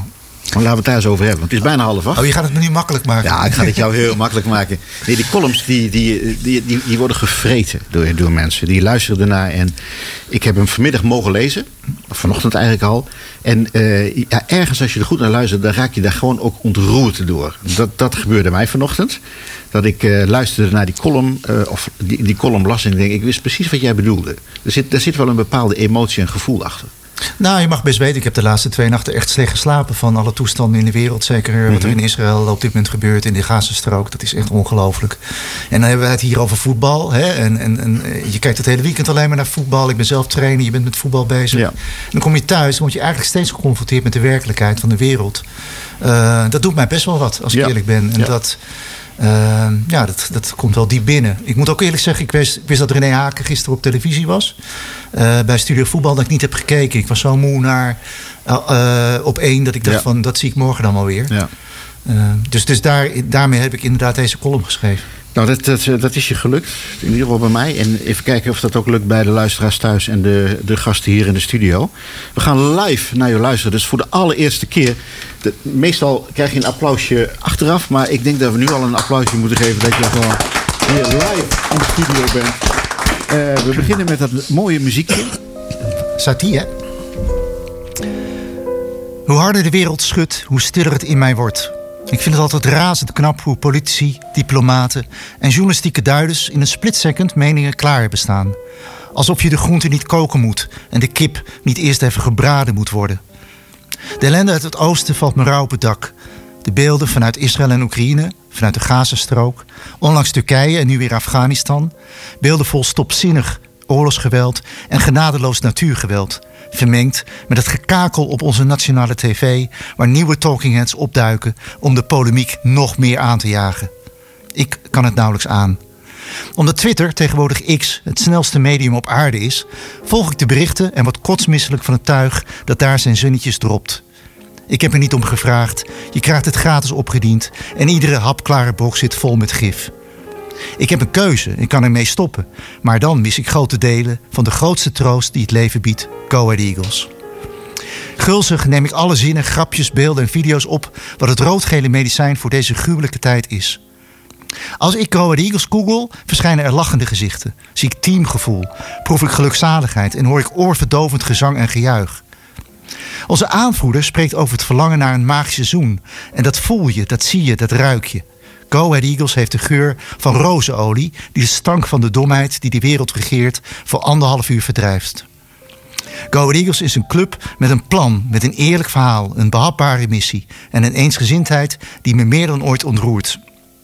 Maar laten we het daar eens over hebben, want het is bijna 7:30.
Oh, je gaat het me nu makkelijk maken.
Ja, ik ga het jou heel makkelijk maken. Nee, die columns die worden gevreten door mensen. Die luisteren ernaar. En ik heb hem vanmiddag mogen lezen. Vanochtend eigenlijk al. En ergens als je er goed naar luistert, dan raak je daar gewoon ook ontroerd door. Dat gebeurde mij vanochtend. Dat ik luisterde naar die column, of die column las en ik wist precies wat jij bedoelde. Er zit wel een bepaalde emotie en gevoel achter.
Nou, je mag best weten, ik heb de laatste 2 nachten echt slecht geslapen van alle toestanden in de wereld. Zeker wat er in Israël op dit moment gebeurt, in de Gazastrook. Dat is echt ongelooflijk. En dan hebben we het hier over voetbal. Hè? En je kijkt het hele weekend alleen maar naar voetbal. Ik ben zelf trainer, je bent met voetbal bezig. Ja. En dan kom je thuis, dan word je eigenlijk steeds geconfronteerd met de werkelijkheid van de wereld. Dat doet mij best wel wat, als ik eerlijk ben. En dat komt wel diep binnen. Ik moet ook eerlijk zeggen, ik wist dat René Haken gisteren op televisie was. Bij Studio Voetbal, dat ik niet heb gekeken. Ik was zo moe naar op 1 dat ik dacht van, dat zie ik morgen dan wel weer. Ja. Dus daarmee heb ik inderdaad deze column geschreven.
Nou, dat is je gelukt. In ieder geval bij mij. En even kijken of dat ook lukt bij de luisteraars thuis en de gasten hier in de studio. We gaan live naar je luisteren. Dus voor de allereerste keer. Meestal krijg je een applausje achteraf. Maar ik denk dat we nu al een applausje moeten geven dat je gewoon hier live in de studio bent. We beginnen met dat mooie muziekje.
Satie, hè? Hoe harder de wereld schudt, hoe stiller het in mij wordt. Ik vind het altijd razend knap hoe politici, diplomaten en journalistieke duiders in een split-second meningen klaar hebben staan. Alsof je de groente niet koken moet en de kip niet eerst even gebraden moet worden. De ellende uit het oosten valt me rauw op het dak. De beelden vanuit Israël en Oekraïne, vanuit de Gazastrook, onlangs Turkije en nu weer Afghanistan. Beelden vol stopzinnig oorlogsgeweld en genadeloos natuurgeweld. Vermengd met het gekakel op onze nationale tv, waar nieuwe talking heads opduiken om de polemiek nog meer aan te jagen. Ik kan het nauwelijks aan. Omdat Twitter, tegenwoordig X, het snelste medium op aarde is, volg ik de berichten en word kotsmisselijk van het tuig dat daar zijn zinnetjes dropt. Ik heb er niet om gevraagd, je krijgt het gratis opgediend en iedere hapklare box zit vol met gif. Ik heb een keuze, ik kan ermee stoppen. Maar dan mis ik grote delen van de grootste troost die het leven biedt. Go Ahead Eagles. Gulzig neem ik alle zinnen, grapjes, beelden en video's op wat het rood-gele medicijn voor deze gruwelijke tijd is. Als ik Go Ahead Eagles google, verschijnen er lachende gezichten. Zie ik teamgevoel, proef ik gelukzaligheid en hoor ik oorverdovend gezang en gejuich. Onze aanvoerder spreekt over het verlangen naar een magische zoen. En dat voel je, dat zie je, dat ruik je. Go Ahead Eagles heeft de geur van rozenolie die de stank van de domheid die de wereld regeert voor 1,5 uur verdrijft. Go Ahead Eagles is een club met een plan, met een eerlijk verhaal, een behapbare missie en een eensgezindheid die me meer dan ooit ontroert.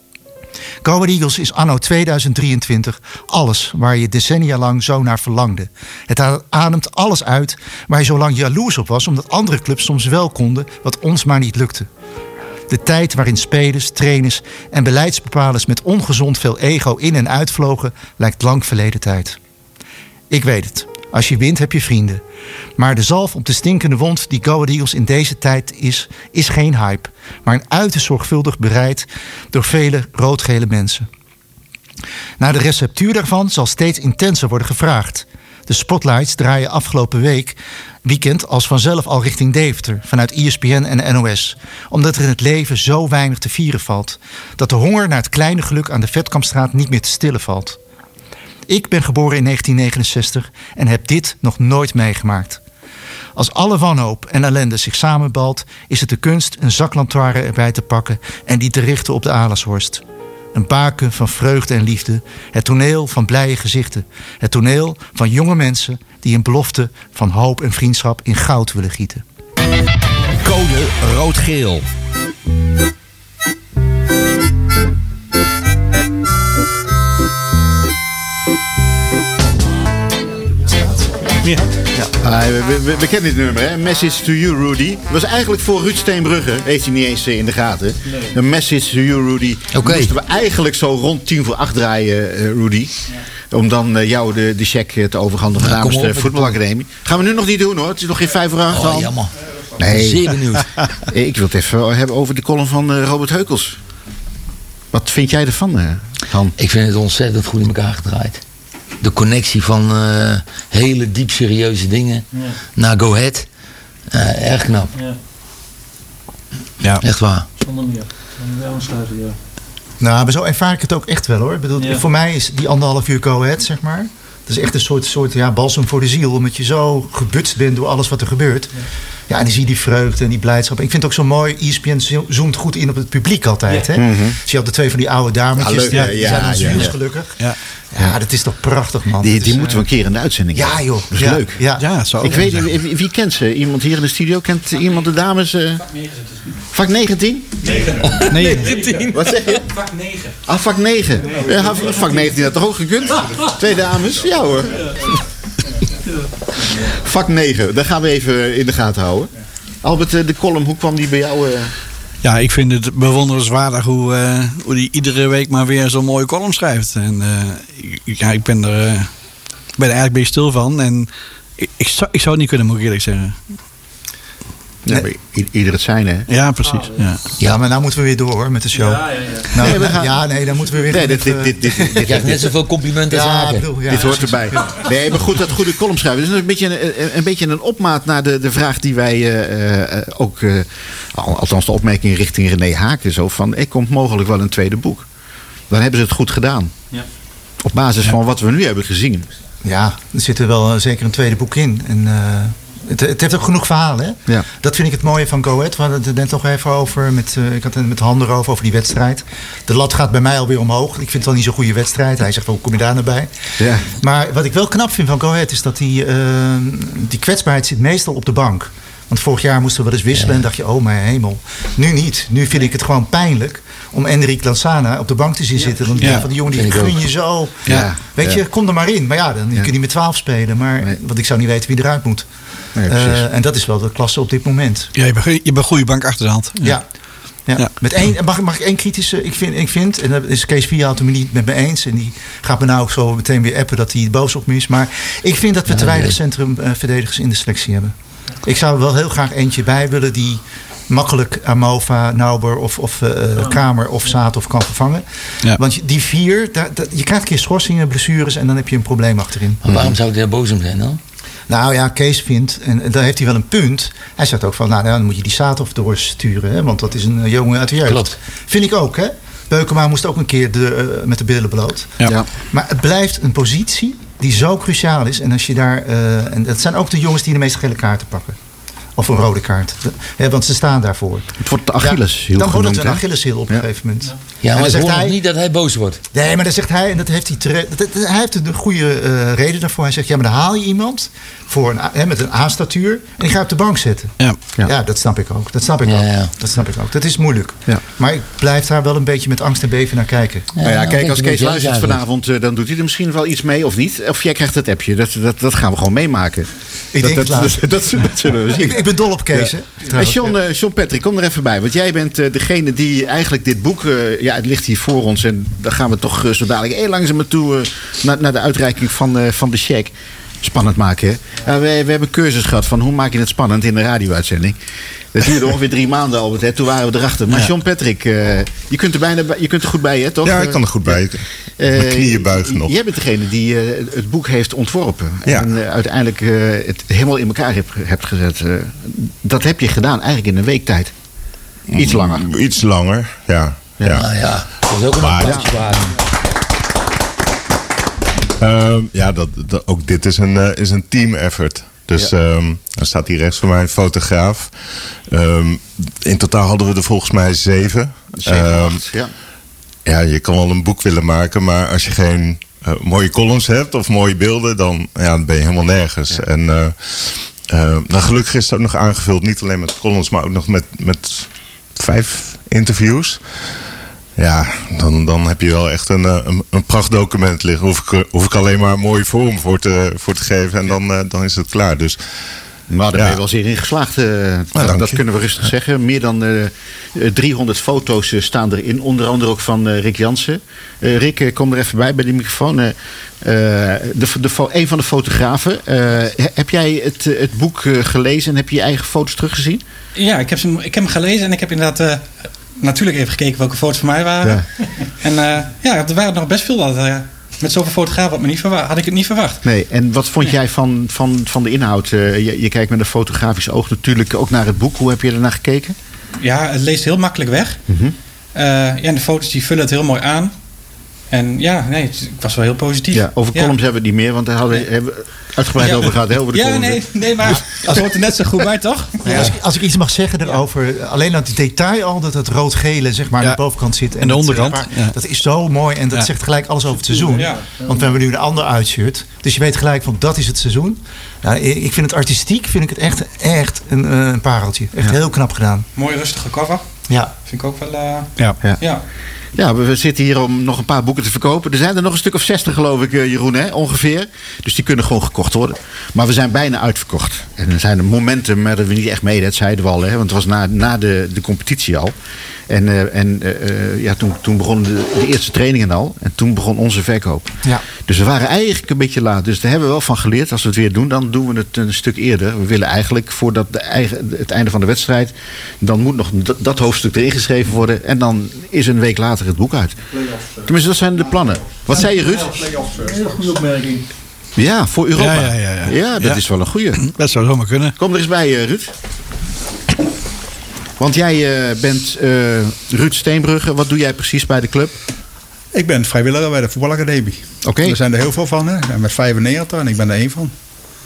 Go Ahead Eagles is anno 2023 alles waar je decennia lang zo naar verlangde. Het ademt alles uit waar je zo lang jaloers op was omdat andere clubs soms wel konden wat ons maar niet lukte. De tijd waarin spelers, trainers en beleidsbepalers met ongezond veel ego in en uitvlogen lijkt lang verleden tijd. Ik weet het, als je wint heb je vrienden. Maar de zalf op de stinkende wond die Go Ahead Eagles in deze tijd is geen hype, maar een uiterst zorgvuldig bereid door vele rood-gele mensen. Naar de receptuur daarvan zal steeds intenser worden gevraagd. De spotlights draaien afgelopen weekend als vanzelf al richting Deventer vanuit ESPN en NOS. Omdat er in het leven zo weinig te vieren valt. Dat de honger naar het kleine geluk aan de Vetkampstraat niet meer te stillen valt. Ik ben geboren in 1969 en heb dit nog nooit meegemaakt. Als alle wanhoop en ellende zich samenbalt, is het de kunst een zaklantaarn erbij te pakken en die te richten op de Alershorst. Een baken van vreugde en liefde. Het toneel van blije gezichten. Het toneel van jonge mensen die een belofte van hoop en vriendschap in goud willen gieten.
Code rood-geel.
Ja. We kennen dit nummer, hè? Message to you, Rudy. Dat was eigenlijk voor Ruud Steenbrugge. Heeft hij niet eens in de gaten. Nee. Een message to you, Rudy. Okay. Moesten we eigenlijk zo rond 7:50 draaien, Rudy. Ja. Om dan jou de cheque te overhandigen namens de voetbalacademie. Gaan we nu nog niet doen, hoor. Het is nog geen 5:08.
Oh, jammer.
Nee.
Zeer benieuwd.
Ik wil het even hebben over de column van Robert Heukels. Wat vind jij ervan, Han?
Ik vind het ontzettend goed in elkaar gedraaid. De connectie van hele diep serieuze dingen naar Go Ahead. Erg knap. Ja.
Ja.
Echt waar.
Zonder meer. Wel aansluiten, ja.
Nou, maar zo ervaar ik het ook echt wel hoor. Ik bedoel, Voor mij is die 1,5 uur Go Ahead, zeg maar. Dat is echt een soort balsem voor de ziel. Omdat je zo gebutst bent door alles wat er gebeurt. Ja, en dan zie je die vreugde en die blijdschap. Ik vind het ook zo mooi. ESPN zoomt goed in op het publiek altijd. Hè? Dus je had de 2 van die oude dametjes. Die zijn dan zielsgelukkig. Ja, dat is toch prachtig, man.
Die moeten we een keer in de uitzending hebben.
Ja, joh.
Dat is leuk.
Ja,
zo. Ik weet niet, wie kent ze? Iemand hier in de studio? Kent iemand de dames? Vak 19?
19.
Wat zeg je?
Vak 9.
Ah, vak 9. Ja, vak 19 had toch ook gekund? 2 dames? Ja hoor. Vak 9, daar gaan we even in de gaten houden. Albert, de column, hoe kwam die bij jou?
Ja, ik vind het bewonderenswaardig hoe die iedere week maar weer zo'n mooie column schrijft. En ik ben er eigenlijk een beetje stil van. En ik zou het niet kunnen, moet ik eerlijk zeggen.
Ja, ieder het zijn, hè?
Ja, precies.
Ja, maar nou moeten we weer door hoor, met de show. Nou, dan moeten we weer...
Je krijgt net zoveel complimenten als zaken.
Dit hoort erbij. Nee, maar goed, dat goede column schrijven. Dat is een beetje een opmaat naar de vraag die wij ook... althans de opmerking richting René Haken. Zo van, er komt mogelijk wel een tweede boek. Dan hebben ze het goed gedaan. Ja. Op basis van wat we nu hebben gezien.
Ja, er zit er wel zeker een tweede boek in. En... Het heeft ook genoeg verhalen, hè? Ja. Dat vind ik het mooie van Go Ahead. We hadden het net nog even over. Ik had het met Han erover, over die wedstrijd. De lat gaat bij mij alweer omhoog. Ik vind het wel niet zo'n goede wedstrijd. Hij zegt, hoe kom je daar naar bij? Ja. Maar wat ik wel knap vind van Go Ahead is dat die kwetsbaarheid zit meestal op de bank. Want vorig jaar moesten we wel eens wisselen en dacht je, oh mijn hemel. Nu niet. Nu vind ik het gewoon pijnlijk om Enrique Lanzana op de bank te zien zitten. Want van die jongen die gun je zo. Ja. Weet je, kom er maar in. Maar ja, dan kun je niet met 12 spelen. Maar, want ik zou niet weten wie eruit moet. Nee, en dat is wel de klasse op dit moment.
Ja, je bent een goede bank achter de hand.
Ja. Met mag ik één kritische? Ik vind, en dat is Kees Vierhout het niet met me eens. En die gaat me nou ook zo meteen weer appen dat hij boos op me is. Maar ik vind dat we te weinig centrumverdedigers in de selectie hebben. Ik zou er wel heel graag eentje bij willen die makkelijk Amova, Nauber of Kamer of Saathoff kan vervangen. Ja. Want die 4, je krijgt een keer schorsingen, blessures en dan heb je een probleem achterin.
Maar waarom zou ik daar boos om zijn dan?
Nou ja, Kees vindt, en daar heeft hij wel een punt. Hij zegt ook van, nou dan moet je die Saathoff doorsturen. Hè, want dat is een jongen uit de jeugd. Klopt. Vind ik ook, hè. Beukema moest ook een keer met de billen bloot. Ja. Maar het blijft een positie die zo cruciaal is. En als je daar, en dat zijn ook de jongens die de meeste gele kaarten pakken. Of een rode kaart. Ja, want ze staan daarvoor.
Het wordt de Achilleshiel
dan
genoemd.
wordt het een Achilleshiel op een gegeven moment.
Ja, maar zegt hij niet dat hij boos wordt.
Nee, maar dan zegt hij, en dat heeft hij hij heeft een goede reden daarvoor. Hij zegt, ja, maar dan haal je iemand met een A-statuur en die ga je op de bank zetten. Ja, dat snap ik ook. Dat snap ik ook. Dat is moeilijk. Ja. Maar ik blijf daar wel een beetje met angst en beven naar kijken.
Ja, kijk, als Kees luistert vanavond, dan doet hij er misschien wel iets mee of niet. Of jij krijgt het appje. Dat gaan we gewoon meemaken. Dat zullen we zien.
Ik ben dol op Kees, hè?
John Patrick, kom er even bij. Want jij bent degene die eigenlijk dit boek... het ligt hier voor ons. En daar gaan we toch zo dadelijk heel langzaam naartoe... naar de uitreiking van de cheque. Spannend maken, hè? We hebben een cursus gehad van hoe maak je het spannend in de radio-uitzending. Dat duurde ongeveer 3 maanden, Albert. Hè? Toen waren we erachter. Maar John Patrick, je kunt er goed bij, hè? Toch?
Ja, ik kan er goed bij. Mijn knieën buigen nog.
Jij bent degene die het boek heeft ontworpen. Ja. En uiteindelijk het helemaal in elkaar hebt gezet. Dat heb je gedaan eigenlijk in een week tijd. Iets langer.
Iets langer, ja.
Nou ja, dat is ook een applausje waard.
Ook dit is een team effort. Dus dan staat hier rechts voor mij een fotograaf. In totaal hadden we er volgens mij 7.
8, ja. Ja,
je kan wel een boek willen maken, maar als je geen mooie columns hebt of mooie beelden, dan ben je helemaal nergens. Ja. En gelukkig is het ook nog aangevuld, niet alleen met columns, maar ook nog met 5 interviews. Ja, dan heb je wel echt een prachtdocument liggen. Hoef ik alleen maar een mooie vorm voor te geven en dan is het klaar. Dus,
maar daar ben je wel zeer in geslaagd. Dat kunnen we rustig zeggen. Meer dan 300 foto's staan erin. Onder andere ook van Rick Jansen. Rick, kom er even bij de microfoon. Een van de fotografen. Heb jij het boek gelezen en heb je je eigen foto's teruggezien?
Ja, ik heb hem gelezen en ik heb inderdaad... natuurlijk even gekeken welke foto's van mij waren. Ja. En er waren nog best veel. Met zoveel fotografen had ik het niet verwacht.
Nee, en wat vond jij van de inhoud? Je kijkt met een fotografisch oog natuurlijk ook naar het boek. Hoe heb je ernaar gekeken?
Ja, het leest heel makkelijk weg. En de foto's die vullen het heel mooi aan. En ja, nee, ik was wel heel positief.
Ja, over columns hebben we het niet meer, want daar hebben we uitgebreid over gehad. Over de columns.
Nee, maar dat hoort er net zo goed bij, toch?
Ja. Als ik iets mag zeggen erover, alleen dat detail al, dat het rood-gele zeg maar aan de bovenkant zit.
En de onderkant.
Dat is zo mooi en dat zegt gelijk alles over het seizoen.
Ja.
Want we hebben nu een ander uitshirt. Dus je weet gelijk van dat is het seizoen. Nou, ik vind het artistiek echt een pareltje. Echt heel knap gedaan.
Mooi rustige cover.
Ja.
Vind ik ook wel...
Ja, we zitten hier om nog een paar boeken te verkopen. Er zijn er nog een stuk of 60 geloof ik, Jeroen, hè? Ongeveer. Dus die kunnen gewoon gekocht worden. Maar we zijn bijna uitverkocht. En er zijn er momenten maar dat we niet echt meeden. Dat zeiden we al, hè? Want het was na de competitie al. Toen begonnen de eerste trainingen al. En toen begon onze verkoop. Ja. Dus we waren eigenlijk een beetje laat. Dus daar hebben we wel van geleerd. Als we het weer doen, dan doen we het een stuk eerder. We willen eigenlijk voordat het einde van de wedstrijd... dan moet nog dat hoofdstuk erin geschreven worden. En dan is een week later het boek uit. Tenminste, dat zijn de plannen. Wat zei je, Ruud?
Hele goede opmerking.
Ja, voor Europa. Ja, dat is wel een goeie.
Dat zou zomaar kunnen.
Kom er eens bij, Ruud. Want jij bent Ruud Steenbrugge. Wat doe jij precies bij de club?
Ik ben vrijwilliger bij de voetbalacademie.
Oké.
Er zijn er heel veel van. Hè? Ik ben met 95 en ik ben er één van.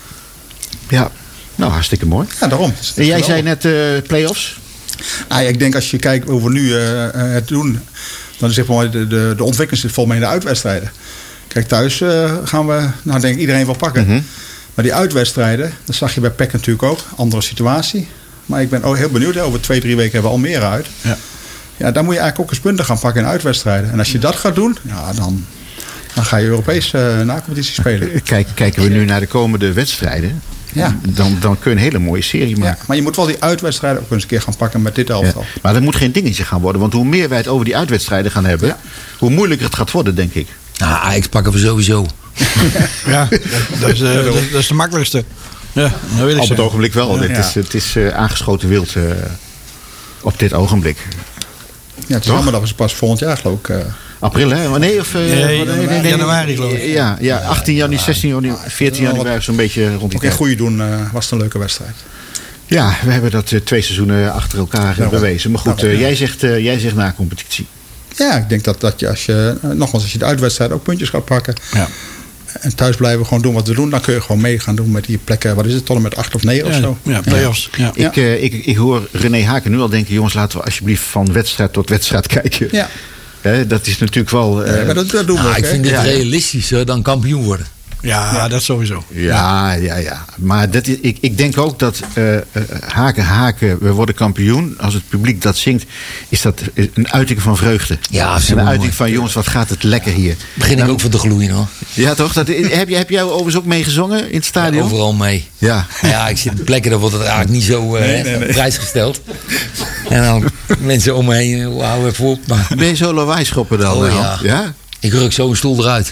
Ja, nou hartstikke mooi.
Ja, daarom.
En jij zei net play-offs?
Nou ja, ik denk als je kijkt hoe we nu het doen... dan is zeg maar de ontwikkeling zit vol mee in de uitwedstrijden. Kijk, thuis gaan we, denk ik, iedereen wel pakken. Maar die uitwedstrijden, dat zag je bij PEC natuurlijk ook. Andere situatie. Maar ik ben ook heel benieuwd. Over 2-3 weken hebben we Almere uit. Ja, daar moet je eigenlijk ook eens punten gaan pakken in uitwedstrijden. En als je dat gaat doen, ja, dan ga je Europees na-competitie spelen.
Kijken we nu naar de komende wedstrijden... Ja. Dan kun je een hele mooie serie maken.
Ja, maar je moet wel die uitwedstrijden ook eens een keer gaan pakken met dit elftal.
Ja. Maar dat moet geen dingetje gaan worden. Want hoe meer wij het over die uitwedstrijden gaan hebben... hoe moeilijker het gaat worden, denk ik.
Nou, Ajax pakken we sowieso.
Ja, dat is de makkelijkste. Ja, dat wil ik
op het ogenblik wel. Het is aangeschoten wild op dit ogenblik.
Ja, het is jammer dat we ze pas volgend jaar geloof ik...
April, hè? Nee, of
januari geloof ik.
Ja, 18 januari, 16 januari, 14 januari, zo'n beetje rond die tijd.
Ook in goede doen was het een leuke wedstrijd.
Ja, we hebben dat 2 seizoenen achter elkaar bewezen. Maar goed, jij zegt na competitie.
Ja, ik denk dat je als je de uitwedstrijd ook puntjes gaat pakken...
Ja.
En thuis blijven gewoon doen wat we doen. Dan kun je gewoon mee gaan doen met die plekken. Wat is het, tot en met 8 of 9 of zo?
Ja, play-offs. Ja.
Ik hoor René Haken nu al denken... jongens, laten we alsjeblieft van wedstrijd tot wedstrijd kijken. Ja. Dat is natuurlijk wel...
maar dat doen we ook,
ik vind dit realistischer dan kampioen worden.
Ja, dat sowieso.
Ja. Maar ik denk ook dat haken, we worden kampioen. Als het publiek dat zingt, is dat een uiting van vreugde.
Ja,
absoluut. Een uiting van, jongens, wat gaat het lekker hier.
Begin ik ook van te gloeien, hoor.
Ja, toch? Heb jij overigens ook meegezongen in het stadion?
Ja, overal mee.
Ja.
Ja, ik zit op plekken, dan wordt het eigenlijk niet zo op prijs gesteld. En dan mensen om me heen, hou even op. Maar...
Ben je zo lawaai schoppen dan?
Oh, ja. Ik ruk zo een stoel eruit.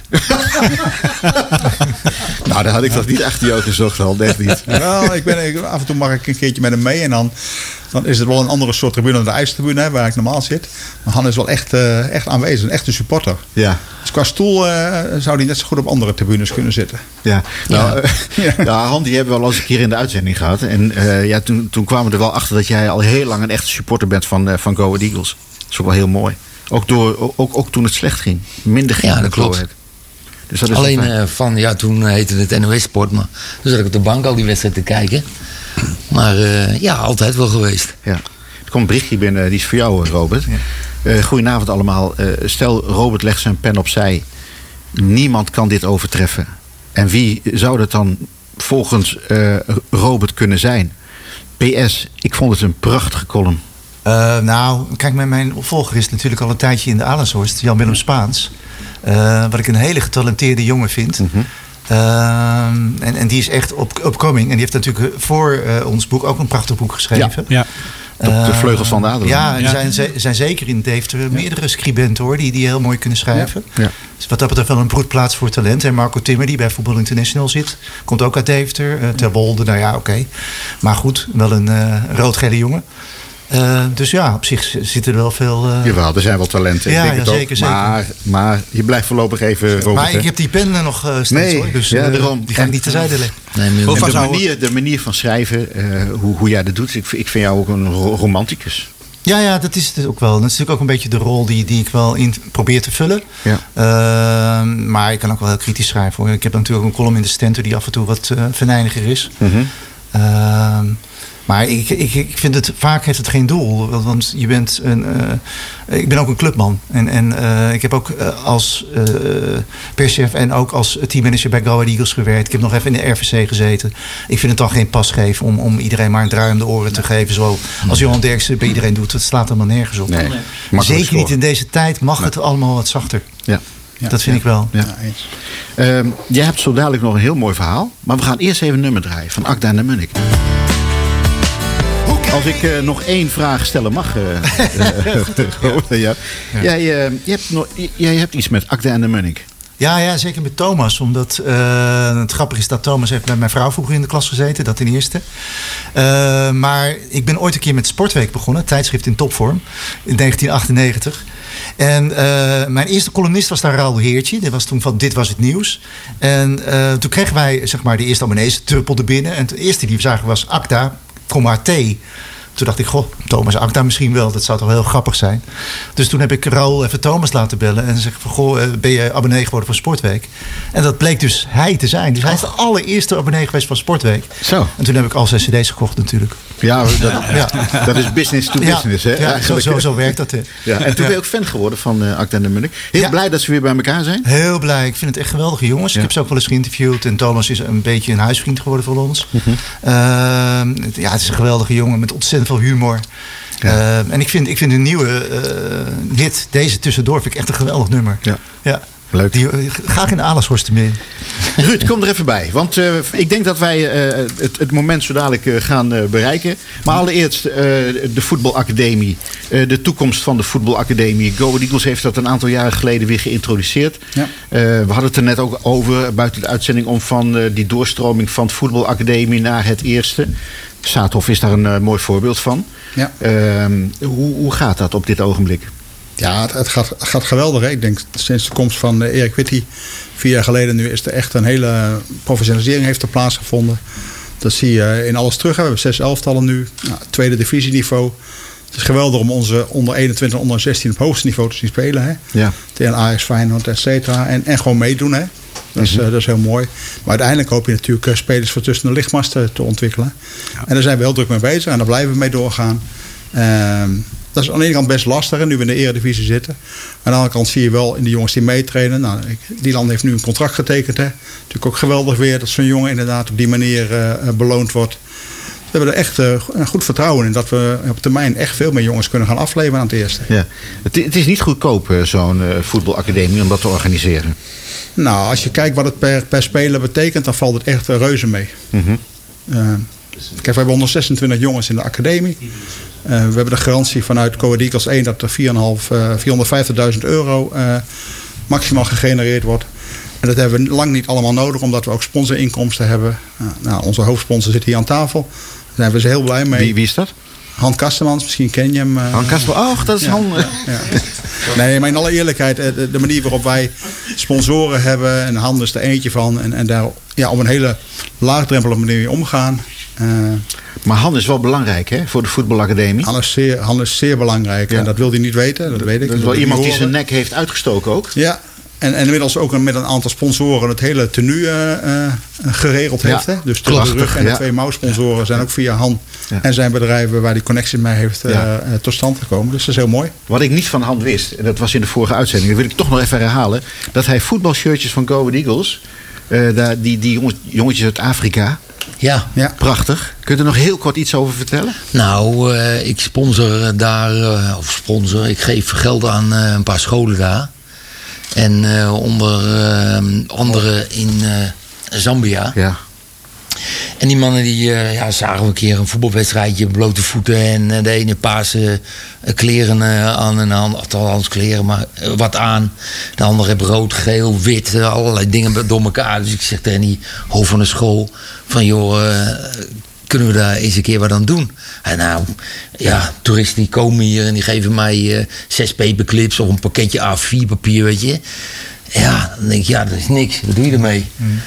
Nou, daar had ik toch niet achter jou gezocht al, echt niet.
Nou, af en toe mag ik een keertje met hem mee. En dan is het wel een andere soort tribune dan de ijstribune, waar ik normaal zit. Maar Han is wel echt aanwezig, een echte supporter. Ja. Dus qua stoel zou hij net zo goed op andere tribunes kunnen zitten.
Ja, Han, die hebben we al eens een keer in de uitzending gehad. En toen kwamen we er wel achter dat jij al heel lang een echte supporter bent van Go Ahead Eagles. Dat is ook wel heel mooi. Ook toen het slecht ging. Minder ging.
Ja, dat klopt.
Dus dat is
alleen toen heette het NOS Sport. Maar toen zat ik op de bank al die wedstrijd te kijken. Maar altijd wel geweest.
Ja. Er komt een berichtje binnen, die is voor jou, Robert. Ja. Goedenavond allemaal. Stel, Robert legt zijn pen opzij. Niemand kan dit overtreffen. En wie zou dat dan volgens Robert kunnen zijn? PS, ik vond het een prachtige column.
Kijk, mijn opvolger is natuurlijk al een tijdje in de Alenshorst, Jan-Willem Spaans. Wat ik een hele getalenteerde jongen vind. En die is echt upcoming. En die heeft natuurlijk voor ons boek ook een prachtig boek geschreven.
Ja. De Vleugels van de Adelaar.
Ja, en zijn zeker in Deventer meerdere scribenten hoor, die heel mooi kunnen schrijven. Ja. Dus wat dat betreft wel een broedplaats voor talent. En Marco Timmer, die bij Voetbal International zit, komt ook uit Deventer. Terwolde, oké. Maar goed, wel een rood-gele jongen. Dus ja, op zich zitten er wel veel...
Jawel, er zijn wel talenten.
Ja,
ik denk het ook.
Zeker.
Maar je blijft voorlopig even... Robert,
maar ik heb die pen nog steeds hoor. Dus daarom, die ga ik niet terzijde leggen.
De manier van schrijven, hoe jij dat doet. Ik vind jou ook een romanticus.
Ja, dat is het ook wel. Dat is natuurlijk ook een beetje de rol die ik wel probeer te vullen.
Ja.
Maar ik kan ook wel heel kritisch schrijven. Hoor. Ik heb natuurlijk een column in de Stentor die af en toe wat venijniger is.
Mm-hmm.
Maar ik vind het vaak heeft het geen doel. Want je bent ik ben ook een clubman. En ik heb ook als perschef en ook als teammanager bij Go Ahead Eagles gewerkt. Ik heb nog even in de RVC gezeten. Ik vind het dan geen pas geven om iedereen maar een draai om de oren te geven. Zo als Johan Derksen bij iedereen doet. Het slaat helemaal nergens op.
Nee.
Zeker niet in deze tijd mag het allemaal wat zachter.
Ja.
Dat vind ik wel.
Ja. Jij hebt zo dadelijk nog een heel mooi verhaal. Maar we gaan eerst even een nummer draaien van Akda en de Munnik. Als ik nog één vraag stellen mag. Jij hebt iets met Akda en de Munnik.
Ja, zeker met Thomas. Omdat het grappige is dat Thomas heeft met mijn vrouw vroeger in de klas gezeten. Dat ten eerste. Maar ik ben ooit een keer met Sportweek begonnen. Een tijdschrift in topvorm. In 1998. En mijn eerste columnist was daar Raoul Heertje. Dat was toen van Dit Was Het Nieuws. En toen kregen wij zeg maar de eerste abonnees truppelde binnen. En het eerste die we zagen was Akda, T. Toen dacht ik, Thomas Akda misschien wel. Dat zou toch heel grappig zijn. Dus toen heb ik Raoul even Thomas laten bellen. En zeg van, ben je abonnee geworden van Sportweek? En dat bleek dus hij te zijn. Dus hij is de allereerste abonnee geweest van Sportweek.
Zo.
En toen heb ik al 6 cd's gekocht natuurlijk.
Ja, dat is business to business. Hè?
Ja, zo werkt dat. Hè.
Ja, en toen ben je ook fan geworden van Akda en de Munnik. Heel blij dat ze weer bij elkaar zijn.
Heel blij. Ik vind het echt geweldige jongens. Ja. Ik heb ze ook wel eens geïnterviewd. En Thomas is een beetje een huisvriend geworden voor ons. Mm-hmm. Het is een geweldige jongen met ontzettend veel humor. Ja. En ik vind een nieuwe hit, deze tussendoor, vind ik echt een geweldig nummer. Ja.
Leuk.
Graag in de Alershorst mee.
Ruud, kom er even bij. Want ik denk dat wij het moment zo dadelijk gaan bereiken. Maar allereerst de voetbalacademie. De toekomst van de voetbalacademie. Go Ahead Eagles heeft dat een aantal jaren geleden weer geïntroduceerd. Ja. We hadden het er net ook over, buiten de uitzending, om van die doorstroming van het voetbalacademie naar het eerste. Saathoff is daar een mooi voorbeeld van. Ja. Hoe gaat dat op dit ogenblik?
Ja, het gaat geweldig. Hè? Ik denk sinds de komst van Erik Witty 4 jaar geleden nu is er echt een hele professionalisering heeft er plaatsgevonden. Dat zie je in alles terug. We hebben 6 elftallen nu. Tweede divisieniveau. Het is geweldig om onze onder 21 en onder 16 op hoogste niveau te zien spelen. Hè? Ja. Tegen Ajax, Feyenoord, et cetera. En gewoon meedoen. Hè? Dat is heel mooi. Maar uiteindelijk hoop je natuurlijk spelers voor tussen de lichtmasten te ontwikkelen. Ja. En daar zijn we heel druk mee bezig. En daar blijven we mee doorgaan. Dat is aan de ene kant best lastig, hè, nu we in de eredivisie zitten. Aan de andere kant zie je wel in de jongens die meetrainen. Nou, die land heeft nu een contract getekend. Hè. Natuurlijk ook geweldig weer dat zo'n jongen inderdaad op die manier beloond wordt. We hebben er echt een goed vertrouwen in dat we op termijn echt veel meer jongens kunnen gaan afleveren aan het eerste. Ja.
Het is niet goedkoop, zo'n voetbalacademie, om dat te organiseren.
Nou, als je kijkt wat het per speler betekent, dan valt het echt reuze mee. Mm-hmm. Kijk, we hebben 126 jongens in de academie. We hebben de garantie vanuit Go Ahead Eagles 1 dat er €450.000 maximaal gegenereerd wordt. En dat hebben we lang niet allemaal nodig, omdat we ook sponsorinkomsten hebben. Onze hoofdsponsor zit hier aan tafel. Daar zijn we ze heel blij mee.
Wie is dat?
Han Kastemans, misschien ken je hem.
Han Kastemans, dat is Han.
Ja. Nee, maar in alle eerlijkheid, de manier waarop wij sponsoren hebben, en Han is er eentje van, en daar op een hele laagdrempelige manier omgaan.
Maar Han is wel belangrijk, hè, voor de voetbalacademie?
Han is zeer belangrijk. Ja. En dat wil hij niet weten, dat weet ik.
Dat is wel iemand die zijn nek heeft uitgestoken ook?
Ja. En inmiddels ook met een aantal sponsoren het hele tenue geregeld heeft. Hè? Dus de rug en de 2 mouwsponsoren zijn ook via Han en zijn bedrijven waar die connectie mee heeft tot stand gekomen. Dus dat is heel mooi.
Wat ik niet van Han wist, en dat was in de vorige uitzending, dat wil ik toch nog even herhalen, dat hij voetbalshirtjes van Go Ahead Eagles, die jongetjes uit Afrika,
ja.
Prachtig. Kun je er nog heel kort iets over vertellen?
Nou, ik sponsor daar, ik geef geld aan een paar scholen daar. En onder andere in Zambia. Ja. En die mannen die zagen we een keer een voetbalwedstrijdje, blote voeten. En de ene paase kleren aan en de andere kleren maar wat aan. De andere heeft rood, geel, wit, allerlei dingen door elkaar. Dus ik zeg tegen die hoofd van de school van joh, kunnen we daar eens een keer wat aan doen? En nou, toeristen die komen hier en die geven mij 6 paperclips of een pakketje A4 papier, weet je. Ja, dan denk ik, dat is niks. Wat doe je ermee? Mm.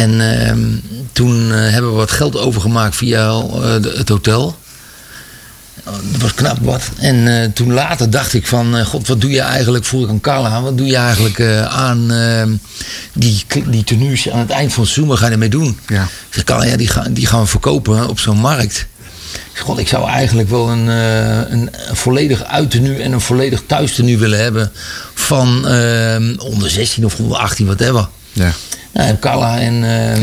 En toen hebben we wat geld overgemaakt via het hotel. Dat was knap wat. En toen later dacht ik van... God, wat doe je eigenlijk voor ik aan Carla? Wat doe je eigenlijk aan die tenues aan het eind van het seizoen? Wat ga je ermee doen?
Ja.
Ik zeg, Carla, die gaan we verkopen op zo'n markt. God, ik zou eigenlijk wel een volledig uittenue en een volledig thuistenue willen hebben. Van onder 16 of onder 18, whatever.
Ja.
Nou, heb Carla en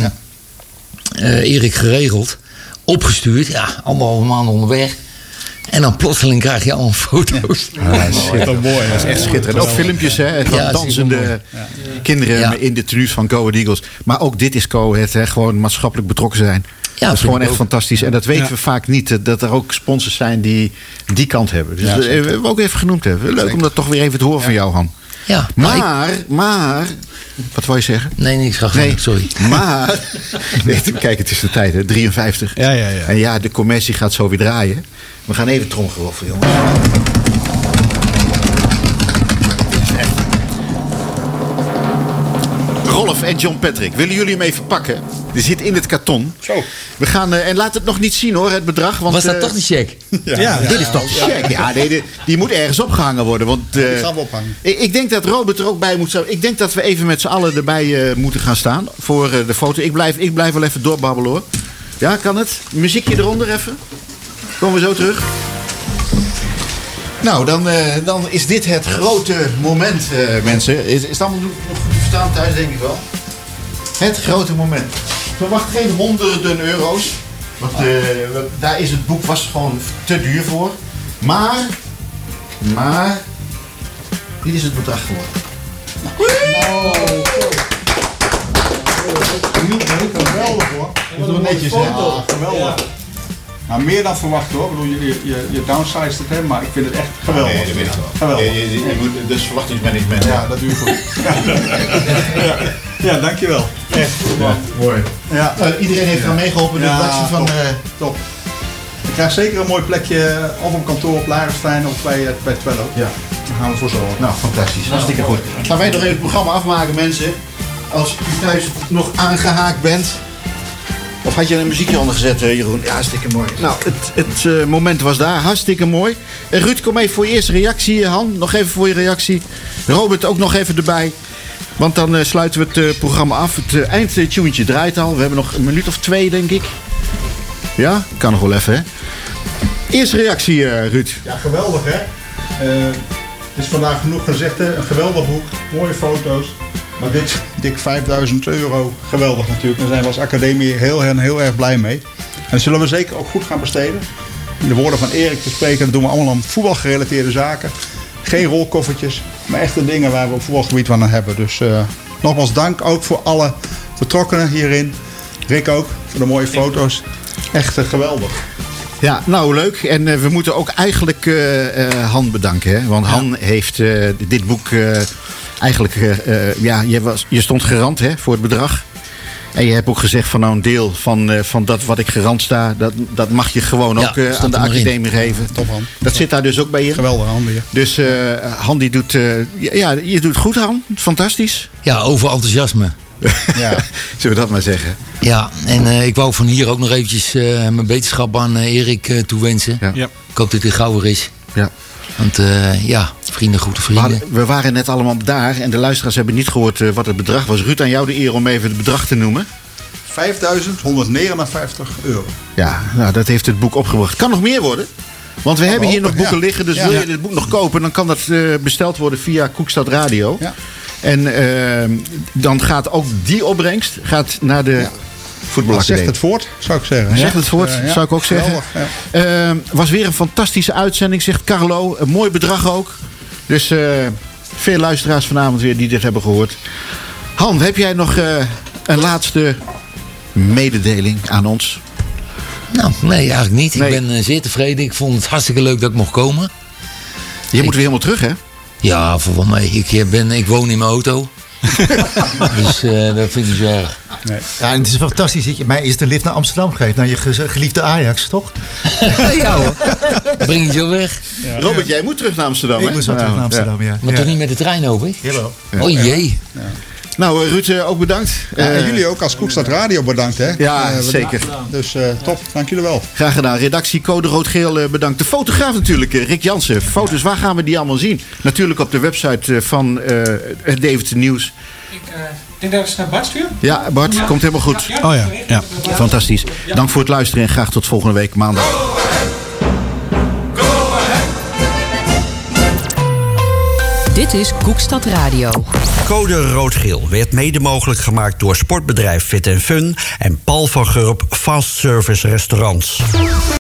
Erik geregeld. Opgestuurd. Ja, 1,5 maand onderweg. En dan plotseling krijg je allemaal foto's.
Dat is mooi. Dat is echt schitterend. Ook filmpjes, hè? Dansende kinderen in de tenues van Go Ahead Eagles. Maar ook dit is Go Ahead, hè? Gewoon maatschappelijk betrokken zijn. Ja, dat is gewoon echt fantastisch. En dat weten we vaak niet. Dat er ook sponsors zijn die kant hebben. Dus dat hebben we ook even genoemd hebben. Leuk om dat toch weer even te horen van jou, Han.
Ja,
maar... Wat wou je zeggen?
Nee, niks. Sorry.
Maar... Kijk, het is de tijd, hè? 53.
Ja.
En ja, de commercie gaat zo weer draaien. We gaan even tromgeroffelen, jongens. Rolf en John Patrick, willen jullie hem even pakken? Die zit in het karton.
Zo.
We gaan, en laat het nog niet zien hoor, het bedrag. Want,
was dat toch de cheque?
Ja, dit is toch de cheque. Ja, nee, die moet ergens opgehangen worden. Want,
die gaan we ophangen.
Ik denk dat Robert er ook bij moet staan. Ik denk dat we even met z'n allen erbij moeten gaan staan. Voor de foto. Ik blijf wel even doorbabbelen hoor. Ja, kan het? Muziekje eronder even. Komen we zo terug. Nou, dan is dit het grote moment, mensen. Is het allemaal nog goed te verstaan thuis, denk ik wel. Het grote moment. Verwacht geen honderden euro's. Want daar is het boek was gewoon te duur voor. Maar... Dit is het bedrag geworden.
Geweldig hoor.
Dat is nog netjes, hè?
Ja, geweldig. Nou, meer dan verwacht hoor. Ik bedoel, je downsized het, hè, maar ik vind het echt geweldig.
Nee, dat weet ik wel.
Geweldig.
Je moet dus verwachtingsmanagement.
Ja, dat doe je goed. Ja, dankjewel. Echt.
Ja, mooi.
Ja.
Iedereen heeft eraan meegeholpen. De redactie van...
Top. Ik krijg zeker een mooi plekje of op kantoor op Larenstein of bij Twello.
Ja.
Daar gaan we voor zorgen.
Nou, fantastisch. Hartstikke goed. Gaan wij nog even het programma afmaken, mensen. Als u thuis nog aangehaakt bent. Of had je een muziekje onder gezet, Jeroen? Ja, hartstikke mooi. Nou, het moment was daar. Hartstikke mooi. Ruud, kom even voor je eerste reactie. Han, nog even voor je reactie. Robert, ook nog even erbij. Want dan sluiten we het programma af. Het eindtunetje draait al. We hebben nog een minuut of 2, denk ik. Ja? Kan nog wel even, hè? Eerste reactie, Ruud.
Ja, geweldig, hè? Het is vandaag genoeg gezegd, hè? Een geweldig boek. Mooie foto's. Maar dit, dik €5.000. Geweldig natuurlijk. Daar zijn we als academie heel erg blij mee. En dat zullen we zeker ook goed gaan besteden. In de woorden van Erik te spreken, dat doen we allemaal aan voetbalgerelateerde zaken. Geen rolkoffertjes, maar echte dingen waar we op voetbalgebied van aan hebben. Dus nogmaals dank ook voor alle betrokkenen hierin. Rick ook, voor de mooie foto's. Echt geweldig.
Ja, nou leuk. En we moeten ook eigenlijk Han bedanken. Hè? Want Han heeft dit boek... Eigenlijk, je stond garant hè, voor het bedrag. En je hebt ook gezegd van nou een deel van dat wat ik garant sta, dat mag je gewoon ook aan de academie geven.
Top, Han.
Dat zit daar dus ook bij je.
Geweldig, Han weer.
Dus Han die doet, je doet goed, Han. Fantastisch.
Ja, over enthousiasme.
Ja, zullen we dat maar zeggen.
Ja, en ik wou van hier ook nog eventjes mijn beterschap aan Erik toewensen.
Ja.
Ik hoop dat hij gauw weer is.
Ja.
Want vrienden, goede vrienden.
We waren net allemaal daar en de luisteraars hebben niet gehoord wat het bedrag was. Ruud, aan jou de eer om even het bedrag te noemen.
€5.159.
Ja, nou, dat heeft het boek opgebracht. Kan nog meer worden. Want we hebben hier nog boeken liggen. Dus wil je dit boek nog kopen, dan kan dat besteld worden via Koekstad Radio. Ja. En dan gaat ook die opbrengst naar de voetbalacademie.
Zegt het voort, zou ik zeggen.
Zegt het voort, zou ik ook zeggen. Was weer een fantastische uitzending, zegt Carlo. Een mooi bedrag ook. Dus veel luisteraars vanavond weer die dit hebben gehoord. Han, heb jij nog een laatste mededeling aan ons?
Nou, nee, eigenlijk niet. Nee. Ik ben zeer tevreden. Ik vond het hartstikke leuk dat ik mocht komen.
Je moet weer helemaal terug, hè?
Ja, voor wel mee. Ik woon in mijn auto. Dus dat vind ik zo erg.
Nee. Ja, en het is fantastisch dat je mij eerst de lift naar Amsterdam geeft. Naar je geliefde Ajax, toch?
Ja hoor. Breng je zo weg.
Ja. Robert, jij moet terug naar Amsterdam, hè?
Ik moet zo terug naar Amsterdam, ja.
Maar toch niet met de trein, hoop ik?
Jawel.
Oh jee.
Ja. Nou, Ruud, ook bedankt.
En jullie ook als Koekstad Radio bedankt, hè?
Ja, zeker.
Dus top, dank jullie wel.
Graag gedaan. Redactie Code Rood-Geel bedankt. De fotograaf natuurlijk, Rick Jansen. Foto's, waar gaan we die allemaal zien? Natuurlijk op de website van het Deventer Nieuws.
Ik denk dat we ze naar Bart sturen.
Ja, Bart, komt helemaal goed.
Oh ja.
Fantastisch. Dank voor het luisteren en graag tot volgende week maandag.
Dit is Koekstad Radio.
Code Rood-Geel werd mede mogelijk gemaakt door sportbedrijf Fit & Fun en Paul van Gurp Fast Service Restaurants.